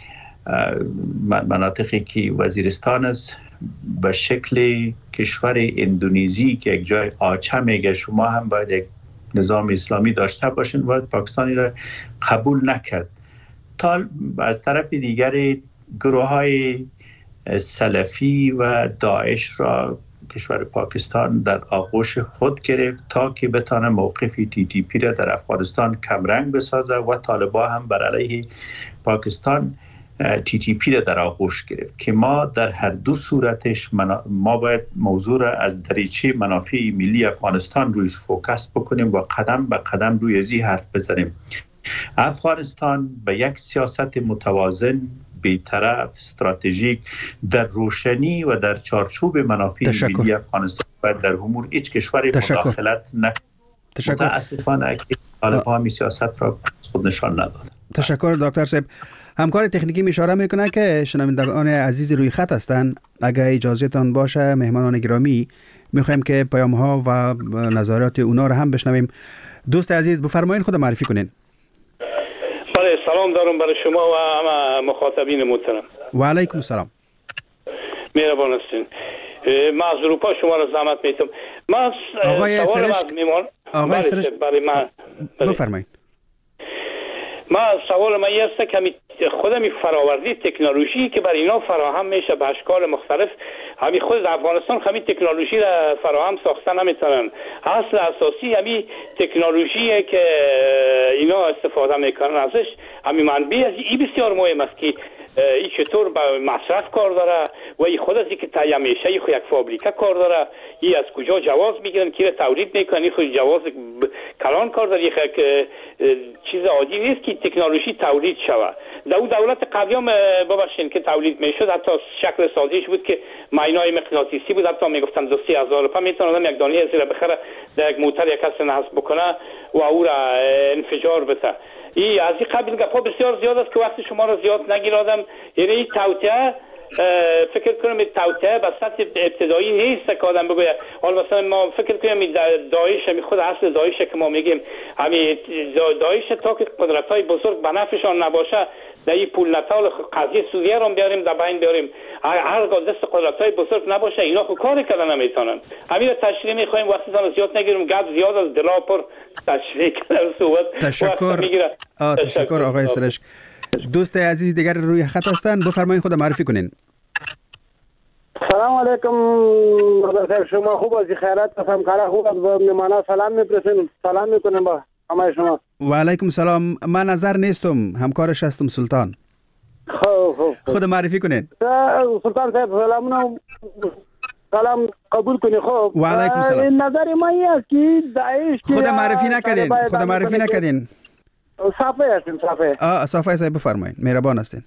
S6: مناطقی که وزیرستان است به شکل کشور اندونزی که یک جای آچه میگه شما هم باید یک نظام اسلامی داشته باشین و پاکستانی را قبول نکرد. تا از طرف دیگر گروه های سلفی و داعش را کشور پاکستان در آغوش خود گرفت تا که بتانه موقف تی تی پی را در افغانستان کمرنگ بسازه و طالبان هم بر علیه پاکستان تی تی پی را در آغوش گرفت که ما در هر دو صورتش ما باید موضوع را از دریچه منافع ملی افغانستان رویش فوکس بکنیم و قدم به قدم روی ازی حرف بزنیم. افغانستان به یک سیاست متوازن، بی‌طرف، استراتژیک در روشنی و در چارچوب منافع ملی افغانستان و در امور هیچ کشوری مداخلت نکند. متاسفانه که طالبان می سیاست را خود نشان ندادند.
S4: تشکر دکتر صاحب. همکار تکنیکی می اشاره میکنه که شنوندگان عزیز روی خط هستند. اگر اجازهتان باشه مهمانان گرامی میخوایم که پیام ها و نظرات اونا رو هم بشنویم. دوست عزیز بفرمایید خود معرفی کنین.
S8: بله، سلام دارم برای شما و همه مخاطبین محترم.
S4: و علیکم السلام.
S8: مهربان هستین. من از اروپا شما را زحمت میتم. من
S4: آقای سرشت آقای سرشت
S8: برای من
S4: بفرمایید.
S8: ما سوال من است که خودم فراوردی تکنولوژی که برای اینا فراهم میشه به اشکال مختلف، همین خود افغانستان همین تکنولوژی را فراهم ساخته نمیتونن. اصل اساسی همین تکنولوژی که اینا استفاده میکنن ازش همین منبع از این بسیار مهم است که این چطور به مصرف کار داره و این خود از اینکه تهیه میشه این خود یک فابریکه کار داره، این از کجا جواز میگیرن که تولید میکنن، این خود جواز کلان کار داره، یک چیز عادی نیست که تکنولوژی تولید شود. در دولت قبلی هم ببخشید که تولید میشد، حتی شکل سازیش بود که ماینای مغناطیسی بود، حتی میگفتن دو سه هزار روپیه میتونه آدم یک دانه زیر بخره در یک موتر یک کس نصب بکنه و او را انفجار بده. این از این قبیل گپا بسیار زیاد است که وقت شما را زیاد نگیرادم. یعنی این توطئه فکر کنم توطئه به سطح ابتدایی نیست که آدم بگوید حالا مثلا ما فکر کنیم داعش می خود اصل داعش که ما میگیم همین داعش تا که قدرت‌های بزرگ به نفعشان نباشه در این پول نتال قضیه سوریه رو بیاریم در بین بیاریم، هر دست قدرت‌های بزرگ نباشه اینا خود کار کردن نمیتونن. همین تشریح می‌خوایم وقتتون زیاد نگیریم، گپ زیاد از دلا پر تشریح کردن صحبت.
S4: تشکر تشکر آقای سرشک. دوست عزیز دیگر روی خط هستن، بفرمایید خود معرفی کنین.
S9: سلام علیکم مدرسه شما خوب از خیرات هستم، کارا خوب است، به مهمانا سلام می‌پرسیم، سلام می‌کنیم با همه شما.
S4: و علیکم سلام. من نظر نیستم، همکارش هستم سلطان.
S9: خوب خوب
S4: خود معرفی کنین.
S9: سلطان صاحب سلام سلام قبول کنی. خوب
S4: و علیکم سلام.
S9: نظر ما این است که داعش
S4: خود معرفی نکردین، خود معرفی نکردین.
S9: صافی هستیم صافی.
S4: آه صافی صاحب بفرمایید، مهربان هستین.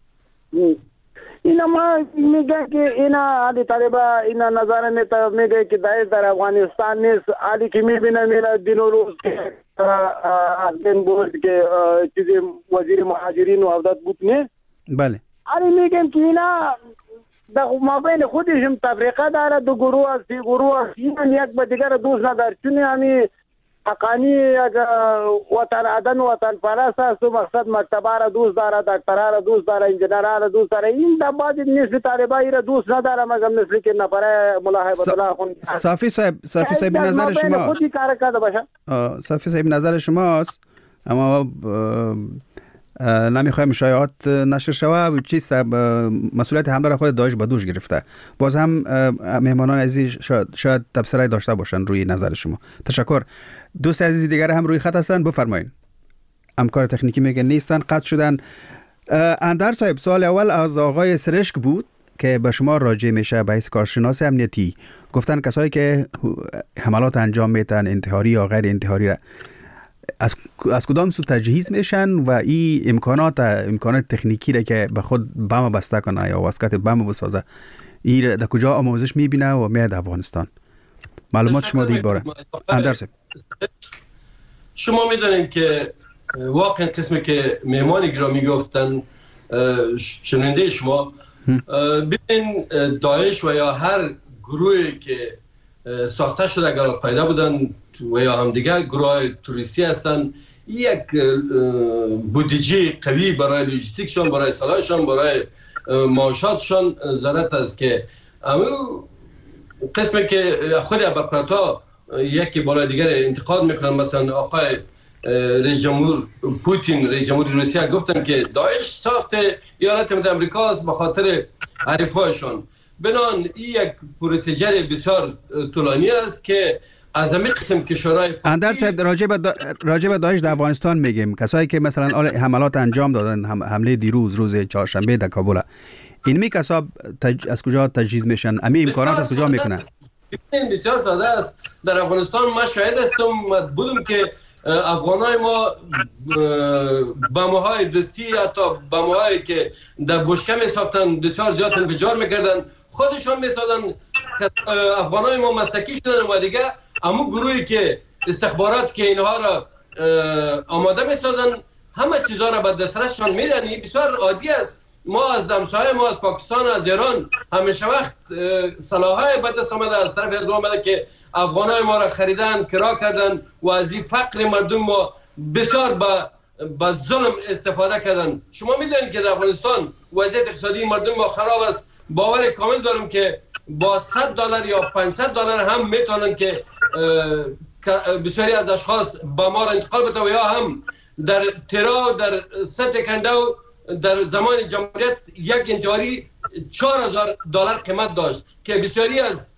S9: اینا ما میگه که اینا علی طالبا اینا نظر نیتا میگه که داعش در افغانستان نیست. علی که میبینه میره دین و روز که از دین بود که چیزی وزیر مهاجرین و عودت بود نه.
S4: بله.
S9: علی میگم که اینا در مابین خودشم تفریقه داره، دو گروه است، سی گروه است، اینا یک به دیگر دوست نداره. چون همی حقانی وطن عدن وطن پرست است و مقصد مکتبه را دوست داره، دکتره را دوست داره، انجینره را دوست داره. این در بعض نسل طالبایی را دوست نداره، مگر نسلی که نفره ملا هیبت الله خون.
S4: صافی صاحب صافی صاحب نظر شماست.
S9: خودی کار کرده باشه.
S4: صافی صاحب نظر شماست، اما نمیخوایم شایعات نشر شود و چیست مسئولیت حمله را خود داعش به دوش گرفته. باز هم مهمانان عزیز شاید, شاید تبصره داشته باشن روی نظر شما. تشکر. دوست عزیز دیگر هم روی خط هستن، بفرمایید. همکار تکنیکی میگه نیستن، قطع شدن. اندر صاحب سوال اول از آقای سرشک بود که به شما راجع میشه به حیث کارشناس امنیتی. گفتن کسایی که حملات انجام میتن انتحاری یا غیر انتحاری را از از کدام سو تجهیز میشن و این امکانات امکانات تکنیکی را که به خود بم بسته کنه یا واسکت بم بسازه، این در کجا آموزش میبینه و میاد افغانستان؟ معلومات شما دیگه باره. اندر صاحب
S7: شما میدونین که واقعا قسمی که مهمان گرامی گفتن شنونده شما ببین داعش و یا هر گروهی که ساخته شده اگر پیدا بودن و یا هم دیگه گروه توریستی هستن، یک بودجه قوی برای لوجستیکشان، برای سلاحشان، برای معاشاتشان ضرورت است که اما قسمی که خود برپرتا یکی بالای دیگر انتقاد میکنن، مثلا آقای رئیس جمهور پوتین رئیس جمهور روسیه گفتن که داعش ساخت ایالات متحده آمریکا است به خاطر حریفایشان. بنان این یک پروسیجر بسیار طولانی است که از همه قسم کشورهای
S4: اندر صاحب راجع به دا... راجع به داعش در افغانستان میگیم، کسایی که مثلا حملات انجام دادن، هم... حمله دیروز روز چهارشنبه در کابل، این می کسا تج... از کجا تجهیز میشن؟ امی امکانات از کجا میکنن؟
S7: بسیار ساده است. در افغانستان ما شاهد هستم بودم که افغانای ما بمب‌های دستی حتی بمب‌هایی که در بشکه میساختن بسیار زیاد انفجار میکردن، خودشان میسادن. افغانای ما مسلکی شدن و دیگه اما گروهی که استخبارات که اینها را آماده میسازن همه چیزها را به دسترسشان میدن. بسیار عادی است. ما از همسایه ما از پاکستان از ایران همیشه وقت سلاح‌های به دست آمده از طرف اردوغان آمده که افغانای ما را خریدن، کرا کردن و از این فقر مردم ما بسیار با با ظلم استفاده کردن. شما میدونید که در افغانستان وضعیت اقتصادی مردم ما خراب است. باور کامل دارم که با صد دلار یا پانصد دلار هم میتونن که بسیاری از اشخاص با ما را انتقال بده و یا هم در ترا در سطح کنده و در زمان جمهوریت یک انتحاری چهار هزار دلار قیمت داشت که بسیاری از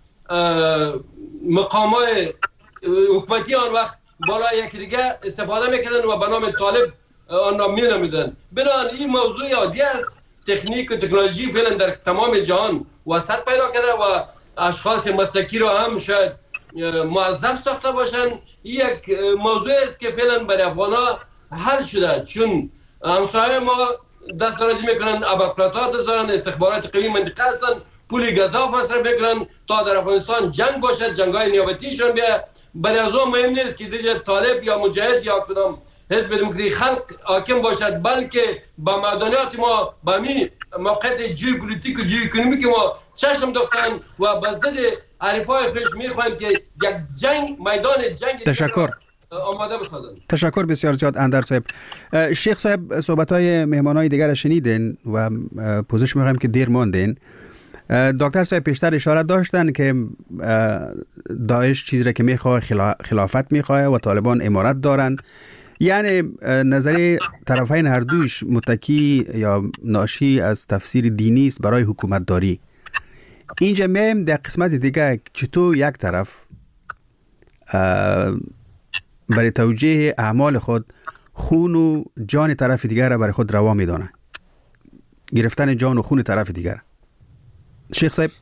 S7: مقامات حکومتی آن وقت بالا یک دیگه استفاده میکردن و به نام طالب آن را مینامیدن. بنابراین این موضوع عادی است. تکنیک و تکنولوژی فعلا در تمام جهان وسعت پیدا کرده و اشخاص مسلکی را هم شاید موظف ساخته باشن. یک موضوع است که فعلا برای افغان‌ها حل شده، چون همسایه ما دستاراجی میکنن، ابرپراتات دارن، استخبارات قوی منطقه هستن، پول گزاف مصرف میکنن تا در افغانستان جنگ باشد، جنگ‌های نیابتیشون بیا. برای از اون مهم نیست که دیگه طالب یا مجاهد یا کدام حزب دموکراسی خلق حاکم باشد، بلکه با مدنیات ما با می موقعیت ژئوپلیتیک و ژئواکونومیک ما چشم دوختن و به ضد حریفای خودش میخواهیم که یک جنگ، میدان جنگ
S4: تشکر
S7: آماده بسازن.
S4: تشکر بسیار زیاد اندر صاحب. شیخ صاحب صحبت‌های مهمانای دیگر شنیدین و پوزش می‌خوایم که دیر ماندین. دکتر صاحب پیشتر اشاره داشتن که داعش چیزی را که میخواه خلافت میخواه و طالبان امارت دارن، یعنی نظری طرفین هر دویش متکی یا ناشی از تفسیر دینی است برای حکومت داری. اینجا میم در قسمت دیگه چطور یک طرف برای توجیه اعمال خود خون و جان طرف دیگر را برای خود روا میدانه، گرفتن جان و خون طرف دیگر. شیخ صاحب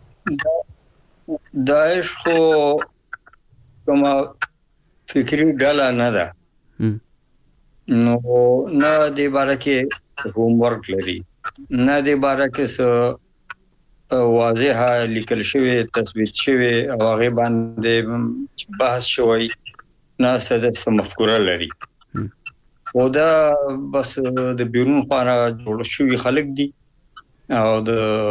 S5: داعش خو کما فکری ډله نه ده، نو نه دی باره کې هوم ورک لري، نه دی باره کې څه واضحه لیکل شوی تثبیت شوی او هغه باندې بحث شوی، نه څه مفکوره لري. او دا بس د بیرون خوانا جوړ شوی خلک دي او د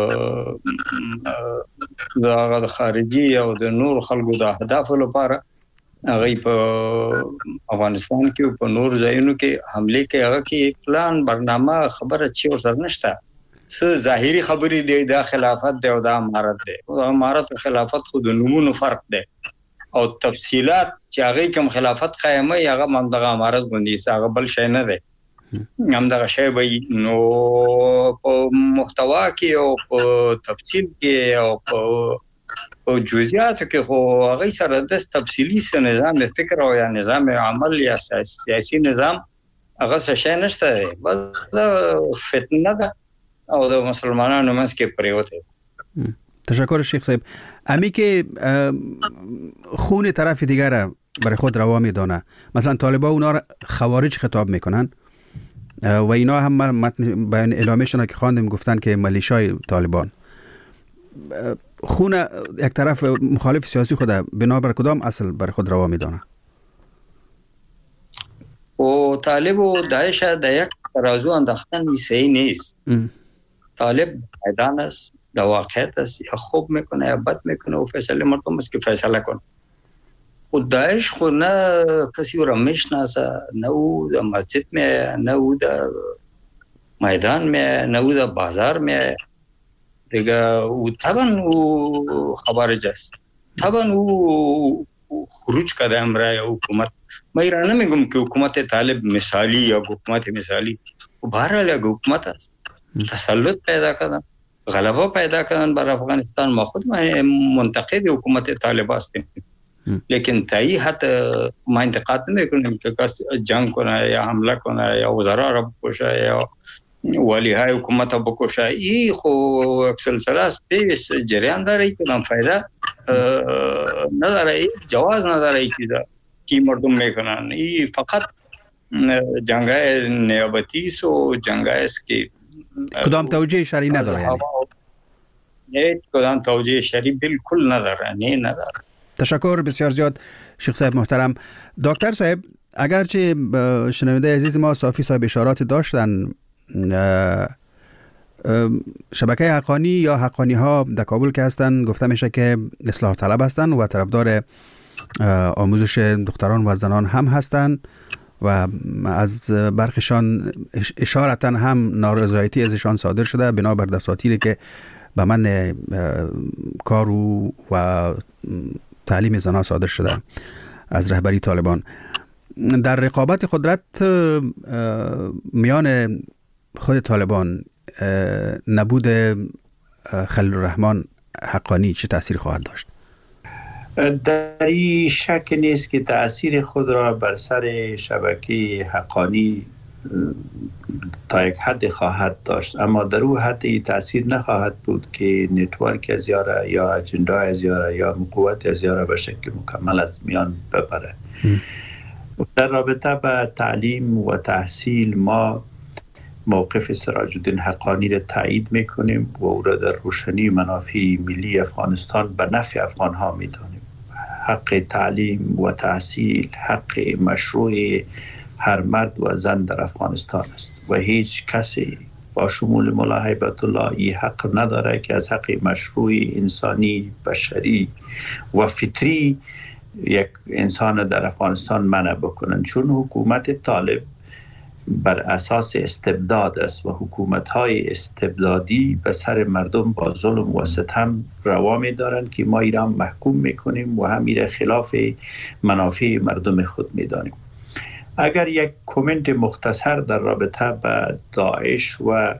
S5: د خارجي او د نور خلکو د اهداف لپاره هغه په افغانستان کې په نور ځایونو کې حمله کوي. هغه کې پلان برنامه خبره چی ورسره نشته، څه ظاهري خبرې دی د خلافت دی او د امارت دی. او امارت او خلافت خو د نمونه فرق دی او تفصيلات چې هغه کوم خلافت قائمه هغه مندغه امارت غوندي، هغه بل شي نه دی. هم دا شی به نو په محتوا کې او په تفصیل کې او په جزئیات کې خو هغه سره د تفصیلی نظام فکر او یا نظام عمل یا سیاسي نظام هغه څه شي نشته، بس فتنه ده او د مسلمانانو منځ کې پریوته.
S4: تشکر شیخ صاحب. امی که خون طرف دیگر برای خود روا میدانه، مثلا طالبان اونا را خوارج خطاب میکنن و اینا هم متن بیان اعلامیشون که خواندیم گفتن که ملیشای طالبان. خون یک طرف مخالف سیاسی خود بنابر کدام اصل برای خود روا میدانه؟
S5: و طالب و داعش در یک ترازو انداختن صحیح نیست. طالب میدان است، در واقعیت است، یا خوب میکنه یا بد میکنه و فیصله مردم است که فیصله کنه. و داعش خود نه کسی رو میشناسه، نه او در مسجد میه، نه او در میدان میه، نه او در بازار میه دیگه. او طبعا او خبرج است، طبعا او خروج کرده امرای حکومت. من ایران نمیگم که حکومت طالب مثالی یا حکومت مثالی، و بهرحال یک حکومت است. تسلط پیدا کردن، غلبه پیدا کردن بر افغانستان. ما خود ما منتقد حکومت طالب هستیم، لیکن تایی حتی ما انتقاد نمیکنیم که کس جنگ کنه یا حمله کنه یا وزرا را بکشه یا ولی های حکومت را بکشه. ای خو یک سلسله است، پیش جریان داره، کدام فایده نداره، جواز نداره ای چیزا کی مردم میکنن. ای فقط جنگای نیابتی است و جنگای است که
S4: کدام توجیه شرعی نداره، یعنی
S5: نه کدام توجیه شرعی بالکل نداره، نه نداره.
S4: تشکر بسیار زیاد شیخ صاحب محترم. دکتر صاحب اگرچه شنونده عزیز ما صافی صاحب اشارات داشتن، شبکه حقانی یا حقانی ها در کابل که هستن گفته میشه که اصلاح طلب هستن و طرفدار آموزش دختران و زنان هم هستن و از برخشان اشارتا هم نارضایتی ازشان صادر شده بنابر دساتیری که به من کار و تعلیم زنان صادر شده از رهبری طالبان. در رقابت قدرت میان خود طالبان نبود خلیل الرحمن حقانی چه تأثیر خواهد داشت؟
S6: در این شک نیست که تأثیر خود را بر سر شبکه حقانی تا یک حد خواهد داشت، اما در او حد این تأثیر نخواهد بود که نتورک از یاره یا اجندا از یاره یا قوت از یاره به شکل مکمل از میان ببره. در رابطه با تعلیم و تحصیل ما موقف سراج الدین حقانی را تایید میکنیم و او را در روشنی منافع ملی افغانستان به نفع افغان ها میدانیم. حق تعلیم و تحصیل حق مشروع هر مرد و زن در افغانستان است و هیچ کسی با شمول مولا هیبت الله این حق نداره که از حق مشروع انسانی بشری و فطری یک انسان در افغانستان منع بکنن، چون حکومت طالب بر اساس استبداد است و حکومت‌های استبدادی به سر مردم با ظلم و ستم روا می‌دارند که ما ایران محکوم می‌کنیم و همین خلاف منافع مردم خود می‌دانیم. اگر یک کامنت مختصر در رابطه با داعش و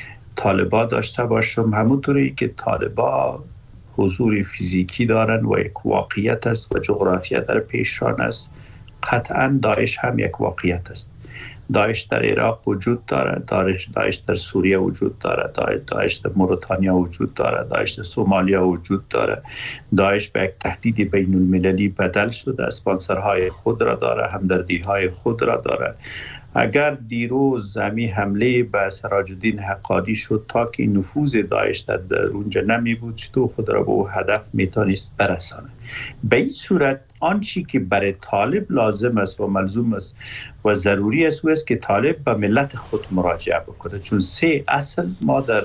S6: طالبا داشته باشم، همونطوری که طالبا حضور فیزیکی دارن و یک واقعیت است و جغرافیا در پیشران است، قطعا داعش هم یک واقعیت است. داعش در عراق وجود داره، داعش در سوریه وجود داره، داعش در موریتانیا وجود داره، داعش در سومالیا وجود داره. داعش به یک تهدید بین المللی بدل شده، اسپانسرهای خود را داره، همدردی‌های خود را داره. اگر دیروز زمی حمله به سراج الدین حقانی شد تا که نفوذ داعش در اونجا نمی بود، چطور خود را به او هدف میتونست برسانه؟ به این صورت آنچی که برای طالب لازم است و ملزوم است و ضروری است او است که طالب به ملت خود مراجعه بکنه، چون سه اصل ما در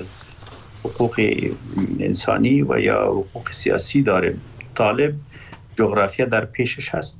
S6: حقوق انسانی و یا حقوق سیاسی داریم. طالب جغرافیا در پیشش هست،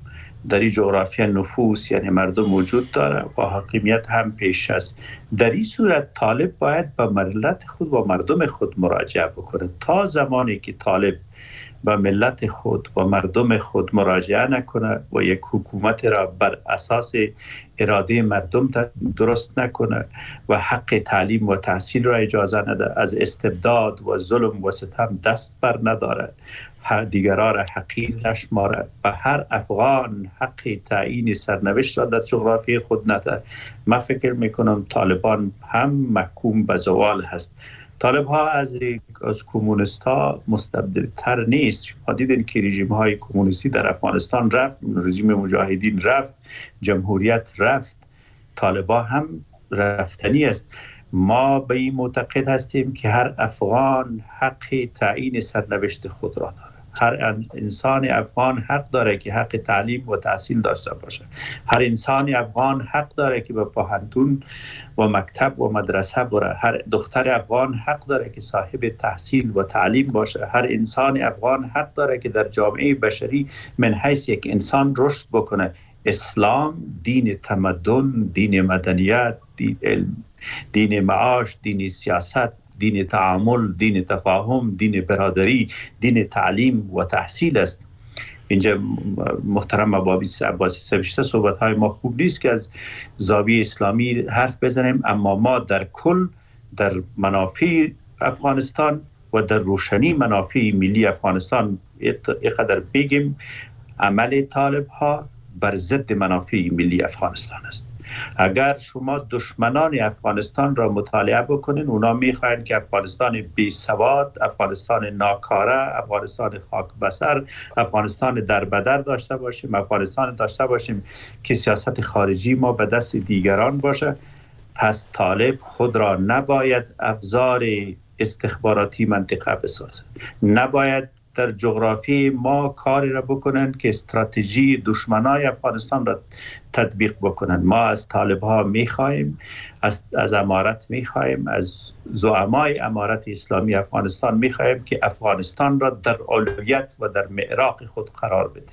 S6: در این جغرافیا نفوس یعنی مردم وجود داره و حاکمیت هم پیش است. در این صورت طالب باید به ملت خود و مردم خود مراجعه بکنه. تا زمانی که طالب به ملت خود و مردم خود مراجعه نکنه و یک حکومت را بر اساس اراده مردم درست نکنه و حق تعلیم و تحصیل را اجازه نده، از استبداد و ظلم و ستم دست بر نداره، هر دیگرها را حقیر نشماره و هر افغان حق تعیین سرنوشت را در جغرافی خود نده، من فکر میکنم طالبان هم محکوم به زوال هست. طالب ها از از کمونیست ها مستبدل تر نیست. شما دیدین که رژیم های کمونیستی در افغانستان رفت، رژیم مجاهدین رفت، جمهوریت رفت، طالب ها هم رفتنی است. ما به این معتقد هستیم که هر افغان حق تعیین سرنوشت خود را دارد. هر انسان افغان حق داره که حق تعلیم و تحصیل داشته باشه. هر انسان افغان حق داره که به پوهنتون و مکتب و مدرسه بره. هر دختر افغان حق داره که صاحب تحصیل و تعلیم باشه. هر انسان افغان حق داره که در جامعه بشری من حیث یک انسان رشد بکنه. اسلام دین تمدن، دین مدنیت، دین علم، دین معاش، دین سیاست، دین تعامل، دین تفاهم، دین برادری، دین تعلیم و تحصیل است. اینجا محترم عباسی سویشته صحبت های ما خوب نیست که از زاویه اسلامی حرف بزنیم، اما ما در کل در منافع افغانستان و در روشنی منافع ملی افغانستان اینقدر بگیم عمل طالب ها بر ضد منافع ملی افغانستان است. اگر شما دشمنان افغانستان را مطالعه بکنین، اونا میخواین که افغانستان بی سواد، افغانستان ناکاره، افغانستان خاک بسر، افغانستان دربدر داشته باشیم، افغانستان داشته باشیم که سیاست خارجی ما به دست دیگران باشه. پس طالب خود را نباید ابزار استخباراتی منطقه بسازه، نباید در جغرافی ما کاری را بکنن که استراتژی دشمنای افغانستان را تطبیق بکنن. ما از طالب ها میخوایم، از, از امارت میخوایم، از زعمای امارت اسلامی افغانستان میخوایم که افغانستان را در اولویت و در معراق خود قرار بده.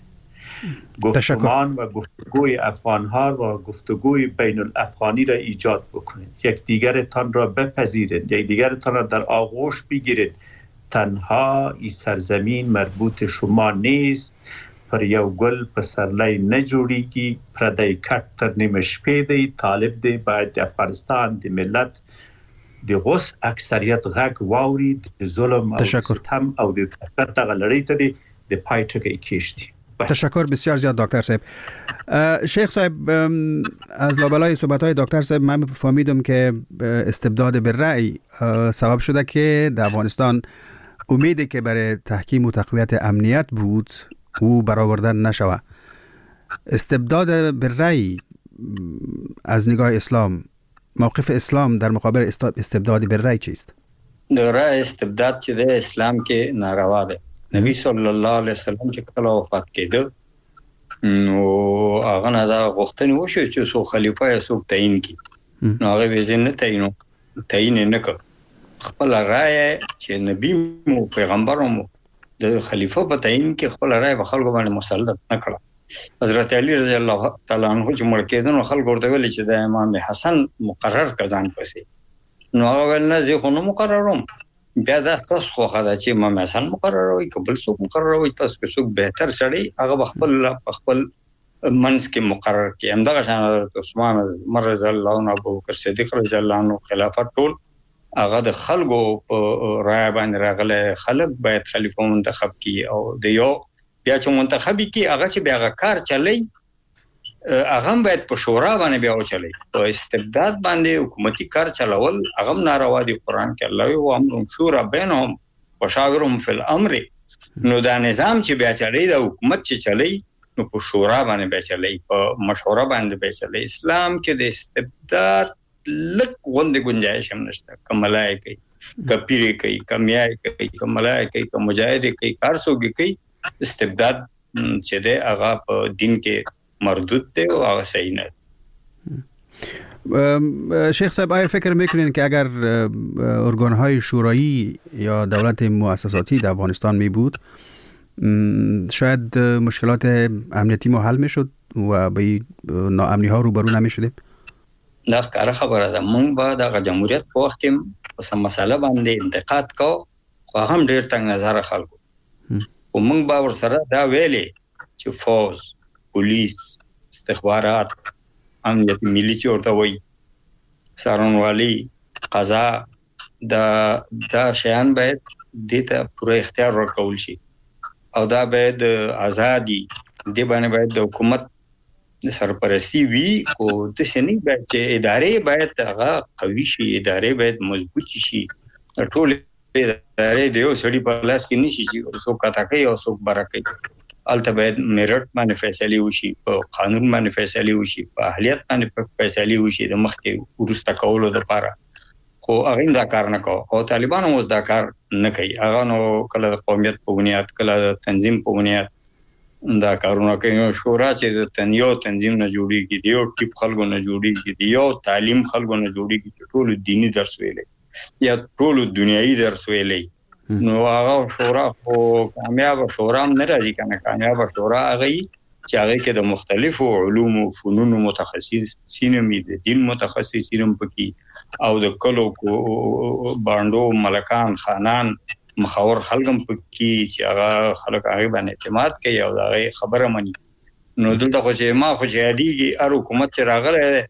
S6: گفتمان و گفتگوی افغان ها و گفتگوی بین الافغانی را ایجاد بکنید. یک دیگرتان را بپذیرید، یک دیگرتان را در آغوش بگیرید. تنها این سرزمین مربوط شما نیست، پر یو گل په سرلی نه جوړیږي، پردی کټ تر نیمه شپې دی. طالب دی باید د افغانستان د ملت د غوث اکثریت غږ واوري، د ظلم او ستم او د طاقت دغه لړۍ ته د پای ټکی کېږدي.
S4: تشکر بسیار زیاد دکتر صاحب. شیخ صاحب، از لابلای صحبت‌های دکتر صاحب من فهمیدم که استبداد بالرأی سبب شده که در افغانستان امیدی که برای تحکیم و تقویت امنیت بود او برآورده نشوه. استبداد بالرأی از نگاه اسلام، موقف اسلام در مقابل استبداد بالرأی چیست؟
S5: در رأی استبداد چې د اسلام کې ناروا ده. نبی صلی الله علیه وسلم چې کله وفات کېده نو هغه نه دا غوښتنه وشو چې څو خلیفہ یې څوک تعیین کړي. نو هغه ویزه نه تعیین تعیین نه کړ. خپل رأی چې نبی مو پیغمبر مو د خلیفہ په تعیین کې خپل رأی په خلکو باندې مسلط نه کړ. حضرت علی رضی الله تعالی عنہ چې مړ کېدل نو خلکو ورته ویل چې د امام حسن مقرر کزان پسې. نو هغه ول نه زه خو نه مقرروم. بیا دا تاسو خو خدای چې امام حسن مقرروي قبل څوک مقرروي تاسو کې څوک بهتر سړی هغه خپل خپل منځ کې مقرر کې. همدغه شان حضرت عثمان رضی الله عنه، ابوبکر صدیق رضی الله عنه خلافت ټول هغه د خلکو رائے باندې راغله. خلک باید خلیفہ منتخب کی او د یو بیا چې منتخبي کی هغه چې بیا کار چلی هغه باید په شورا باندې بیا وچلی. په استبداد باندې حکومتي کار چلول هغه ناروا دي. قران کې الله او امر شورا بینهم وشاورهم فی الامر. نو دا نظام چې بیا چلی دا حکومت چې چلی نو په شورا باندې بیا چلی، په مشوره باندې بیا چلی. اسلام کې د استبداد لک غونډه گنجائش هم نشته. کملای کوي، کپیری کوي، کمیای کوي، کملای کوي، کمجاهد کوي، کارسوګي کوي. استبداد چې د هغه په دین کې مردود دی او هغه صحیح نه.
S4: شیخ صاحب، آیا فکر میکنین که اگر ارگانهای شورایی یا دولت مؤسساتی در افغانستان می بود شاید مشکلات امنیتی ما حل میشد و به ناامنی ها روبرو نمی شدیم؟
S5: دا ښکاره خبره ده. مونږ به د جمهوریت په وخت کې په سم مسله باندې انتقاد کو، خو هم ډیر تنگ نظر خلکو. او مونږ به ورسره دا ویلې چې فوج، پولیس، استخبارات، امنیت ملي چې ورته وایي، څارنوالي، قضا، دا دا شیان باید دې ته پوره اختیار ورکول شي او دا باید ازادي دې باندې باید د حکومت سرپرستی وی. او د سنی باید چې ادارې باید هغه قوي شي، ادارې باید مضبوط شي. ټول ادارې د یو سړي په لاس کې نشي چې څوک کاته کوي او څوک بره کوي. البته باید میرټ باندې فیصله وشي، په قانون باندې فیصله وشي، په اهلیت باندې فیصله وشي د مخکې ورسته کولو لپاره. خو هغه دا کار نه کوي او طالبان هم دا کار نه کوي. هغه نو کله د قومیت په بنیاد، کله د تنظیم په بنیاد دا کارونه کوي. شورا چې د تنیو تنظیم نه جوړیږي، دیو ټیپ خلکو نه جوړیږي، دیو تعلیم خلکو نه جوړیږي چې ټول دینی درس ویلي یا ټول دنیوي درس ویلي. نو هغه شورا خو کامیاب شورا هم نه راځي کنه. کامیاب شورا هغه چې هغه کې د مختلفو علوم او فنون متخصصین هم دي، دین متخصصین هم پکې او د کلو باندو ملکان خانان مخاور خلګم پکې چې هغه خلک هغه باندې اعتماد کوي او هغه خبره مني. نو دلته خو چې ما خو چې یادېږي هر حکومت چې راغلی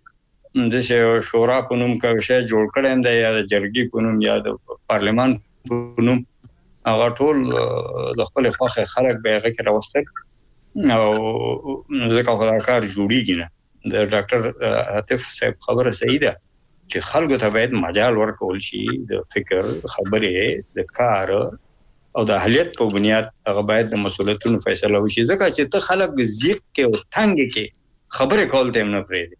S5: د شورا په نوم کوم شی جوړ کړی دی یا د جرګې په نوم یا د پارلمان په نوم، هغه ټول د خپل خواخه خلک به هغه کې راوستل او ځکه خو دا کار جوړیږي نه. د ډاکټر عاطف صاحب خبره صحیح ده چې خلکو ته باید مجال ورکول شي د فکر، خبرې، د کار او د اهلیت په بنیاد هغه باید د مسؤلیتونو فیصله وشي. ځکه چې ته خلک زیق کې او تنګ کې خبرې کول ته نه پرېږدي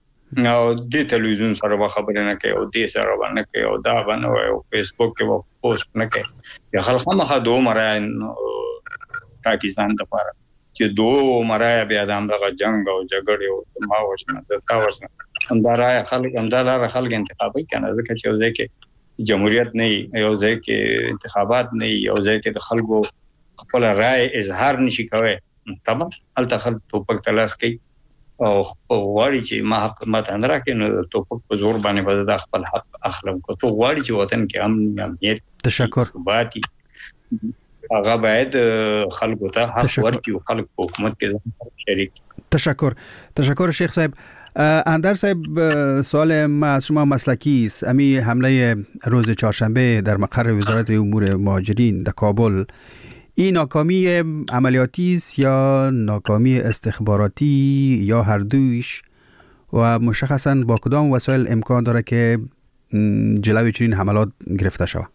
S5: او د تلویزیون سره به خبرې نه کوي او د سره به نه کوي او دا به نه وایي او فیسبوک کې به پوسټ نه کوي. یا خلک خامخا دوه مرای پاکستان دپاره چې دوه مرای بیا د همدغه جنګ او جګړې او ما وژنه تا وژنه همدا رایه خلک همدا لاره خلک انتخابوي که نه. ځکه چې یو ځای کې جمهوریت نه وي، یو ځای کې انتخابات نه وي، یو ځای کې د خلکو خپل رای اظهار نشي کوی، طبعا هلته خلک ټوپک ته لاس کوي او غواړي چې ما حق ماته نه راکړي نو ټوپک په زور باندې به د خپل حق اخلم. که څوک غواړي چې وطن کې امن، امنیت،
S4: تشکر
S5: ثبات هغه باید خلکو ته حق ورکړي او خلک په حکومت کې شریک.
S4: تشکر تشکر شیخ صاحب. اندر صاحب، سوال ما از شما مسلکی است. امی حمله روز چهارشنبه در مقر وزارت امور مهاجرین در کابل این ناکامی عملیاتی است یا ناکامی استخباراتی یا هر دویش، و مشخصاً با کدام وسایل امکان داره که جلوی چنین حملات گرفته شود؟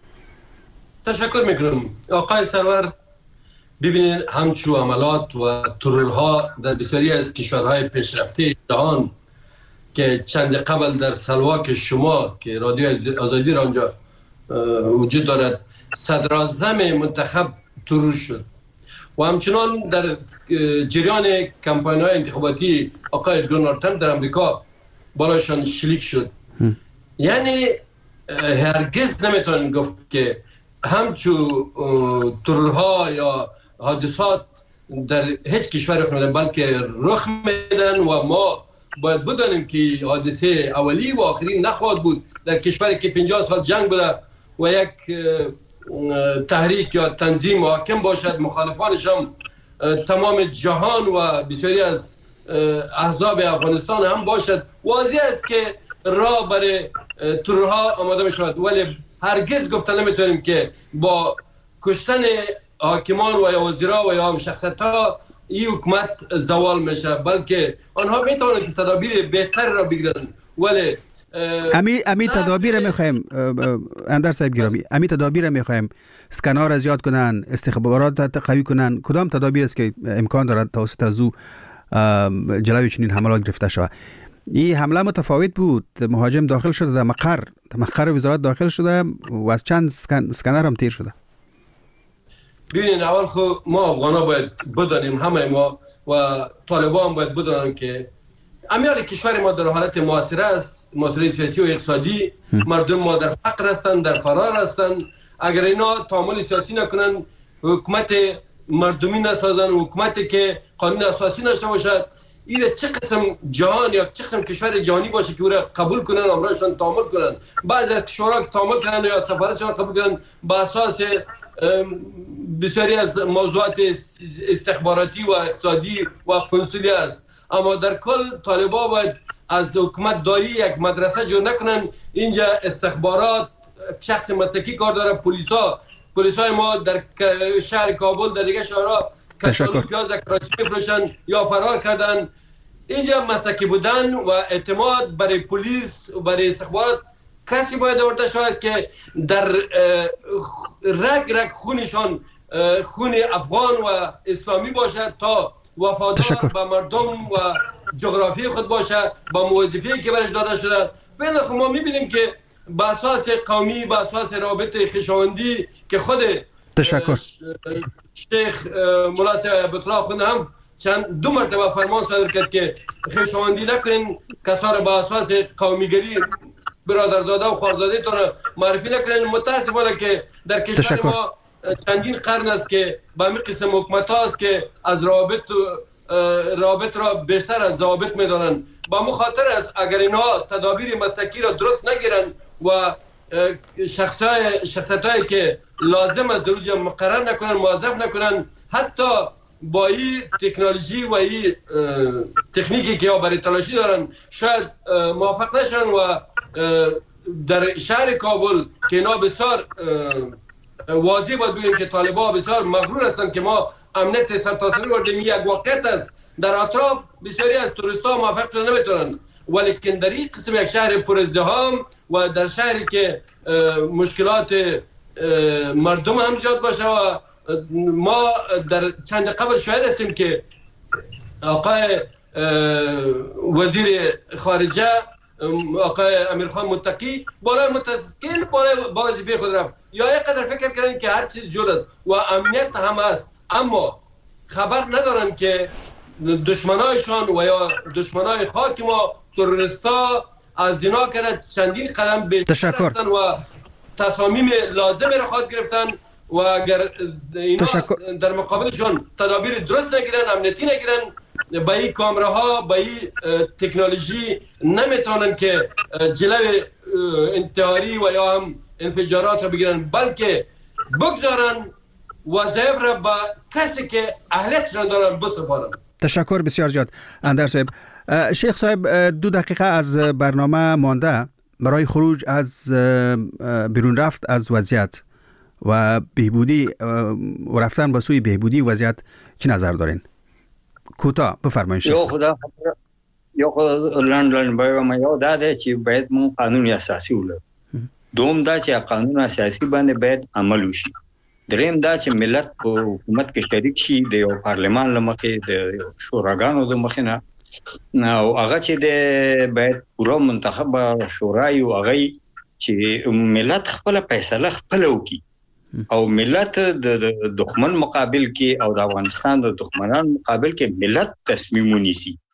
S7: تشکر میکنم آقای سرور. ببینید همچو عملات و ترورها در بسیاری از کشورهای پیشرفته جهان که چند قبل در سلواک شما که رادیو آزادی را آنجا وجود دارد صدراعظم منتخب ترور شد و همچنان در جریان کمپاین های انتخاباتی آقای دونالد ترامپ در امریکا بالاشان شلیک شد. یعنی هرگز نمیتونن گفت که همچو ترورها یا حادثات در هیچ کشور رخ نمیدن، بلکه رخ میدن و ما باید بدانیم که حادثه اولی و آخری نخواهد بود. در کشوری که پنجاه سال جنگ بوده و یک تحریک یا تنظیم حاکم باشد، مخالفانش هم تمام جهان و بسیاری از احزاب افغانستان هم باشد، واضح است که راه برای ترورها آماده می شود. ولی هرگز گفتن نمیتونیم که با کشتن حاکمان و یا وزیرا و یا هم شخصیت ها این حکومت زوال میشه، بلکه آنها میتونن که تدابیر بهتر را بگیرن. ولی
S4: امی امی تدابیر میخوایم اندر صاحب گرامی، امی تدابیر میخوایم اسکنار از یاد کنن، استخبارات قوی کنن. کدام تدابیر است که امکان دارد توسط از او جلوی چنین حملات گرفته شود؟ این حمله متفاوت بود، مهاجم داخل شده در مقر مقر وزارت داخل شده و از چند اسکنر هم تیر شده.
S7: ببینید اول خو ما افغانا باید بدانیم، همه ما و طالبان باید بدانیم که امیال کشور ما در حالت معاصره است، معاصره سیاسی و اقتصادی. مردم ما در فقر هستند، در فرار هستند. اگر اینا تعامل سیاسی نکنن، حکومت مردمی نسازن، حکومتی که قانون اساسی داشته باشد، این چه قسم جهان یا چه قسم کشور جهانی باشه که او را قبول کنن، امرشان تعامل کنن. بعضی از کشورها که تعامل کنن یا سفارتشان قبول کنن با اساس بسیاری از موضوعات استخباراتی و اقتصادی و کنسولی است. اما در کل طالبا باید از حکومت داری یک مدرسه جور نکنن. اینجا استخبارات شخص مسلکی کار داره، پلیسا پلیسای ما در شهر کابل در دیگه شهرها کشالو پیاز در کراچی میفروشن یا فرار کردن. اینجا مسلکی بودن و اعتماد برای پلیس و برای استخبارات کسی باید آورده شود که در رگ رگ خونشان خون افغان و اسلامی باشد تا وفادار به مردم و جغرافی خود باشه، با موظفی که برش داده شده. فعلا خب ما میبینیم که با اساس قومی، با اساس رابط خویشاوندی که خود
S4: تشکر
S7: شیخ مولا عبد الله خود هم چند دو مرتبه فرمان صادر کرد که خویشاوندی نکنین، کسا را با اساس قومیگری برادرزاده و خوارزاده تون معرفی نکنین. متاسفانه که در کشور ما چندین قرن است که با همین قسم حکومت هاست که از روابط روابط را بیشتر از ضوابط میدانند. با مخاطر است اگر اینها تدابیر مسلکی را درست نگیرن و شخصای شخصیتایی که لازم است در اونجا مقرر نکنن، موظف نکنن، حتی با این تکنولوژی و این تکنیکی که برای تلاشی دارن شاید موافق نشن و در شهر کابل که اینا بسیار واضح باید بگیم که طالبان بسیار مغرور هستند که ما امنیت سرتاسری وردیم. یک واقعیت است در اطراف بسیاری از توریست‌ها موافق شدن نمیتونن، ولیکن در این قسم یک شهر پر ازدحام و در شهری که مشکلات مردم هم زیاد باشه و ما در چند قبل شاهد هستیم که آقای وزیر خارجه آقای امیرخان متقی بالای متسکین بالای وظیفه خود رفت. یا یک قدر فکر کردن که هر چیز جور است و امنیت هم است، اما خبر ندارن که دشمنایشان و یا دشمنای خاک ما تروریستا از اینا کرد چندین قدم بیشتر هستن و تصامیم لازمی را خواهد گرفتن و اگر اینا تشکر. در مقابلشان تدابیر درست نگیرن، امنیتی نگیرن، با این کامراها با این تکنولوژی نمیتونن که جلوی انتحاری و یا هم انفجارات را بگیرن، بلکه بگذارن وظایف را با کسی که اهلیتشان دارن بسپارن.
S4: تشکر بسیار زیاد اندر صاحب. شیخ صاحب دو دقیقه از برنامه مانده برای خروج از بیرون رفت از وضعیت و بهبودی و رفتن به سوی بهبودی وضعیت چه نظر دارین؟ کوتاه بفرمایید.
S5: یا خدا یا خدا لند لند باید ما یاد داده چې باید مون قانون اساسي ولرو. دوم دا چې قانون اساسي باندې باید عمل وشي. دریم دا چې ملت په حکومت کې شریک شي د یو پارلمان لمخې د شوراګانو د مخې نه او هغه چې د باید پوره منتخب شورای او هغه چې ملت خپل فیصله خپل وکړي او ملت د دښمن مقابل کې او د افغانستان د دښمنان مقابل کې ملت تصمیم ونیسي.